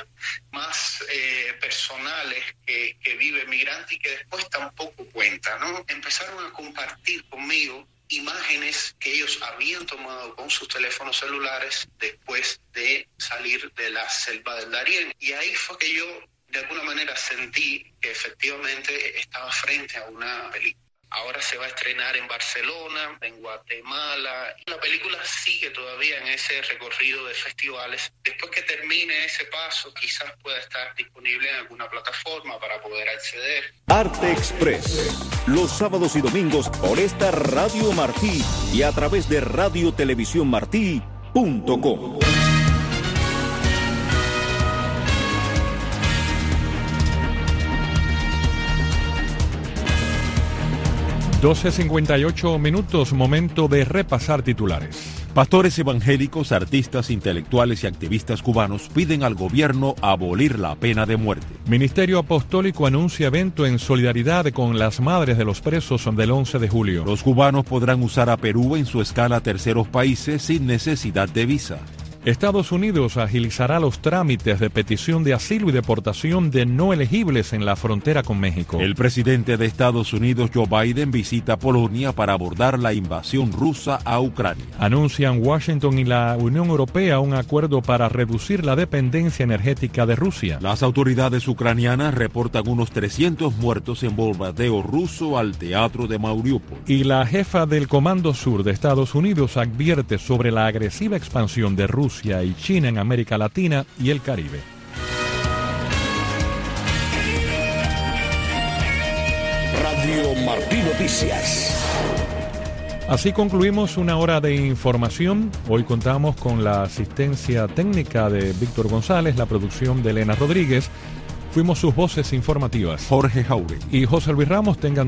más eh, personales que, que vive el migrante y que después tampoco cuenta, ¿no? Empezaron a compartir conmigo imágenes que ellos habían tomado con sus teléfonos celulares después de salir de la selva del Darién. Y ahí fue que yo, de alguna manera, sentí que efectivamente estaba frente a una película. Ahora se va a estrenar en Barcelona, en Guatemala. La película sigue todavía en ese recorrido de festivales. Después que termine ese paso, quizás pueda estar disponible en alguna plataforma para poder acceder. Arte Express, los sábados y domingos por esta Radio Martí y a través de radio televisión martí punto com. doce cincuenta y ocho minutos, momento de repasar titulares. Pastores evangélicos, artistas, intelectuales y activistas cubanos piden al gobierno abolir la pena de muerte. Ministerio Apostólico anuncia evento en solidaridad con las madres de los presos del once de julio. Los cubanos podrán usar a Perú en su escala a terceros países sin necesidad de visa. Estados Unidos agilizará los trámites de petición de asilo y deportación de no elegibles en la frontera con México. El presidente de Estados Unidos, Joe Biden, visita Polonia para abordar la invasión rusa a Ucrania. Anuncian Washington y la Unión Europea un acuerdo para reducir la dependencia energética de Rusia. Las autoridades ucranianas reportan unos trescientos muertos en bombardeo ruso al teatro de Mariupol. Y la jefa del Comando Sur de Estados Unidos advierte sobre la agresiva expansión de Rusia y China en América Latina y el Caribe. Radio Martí Noticias. Así concluimos una hora de información. Hoy contamos con la asistencia técnica de Víctor González, la producción de Elena Rodríguez. Fuimos sus voces informativas, Jorge Jauregui y José Luis Ramos. Tengan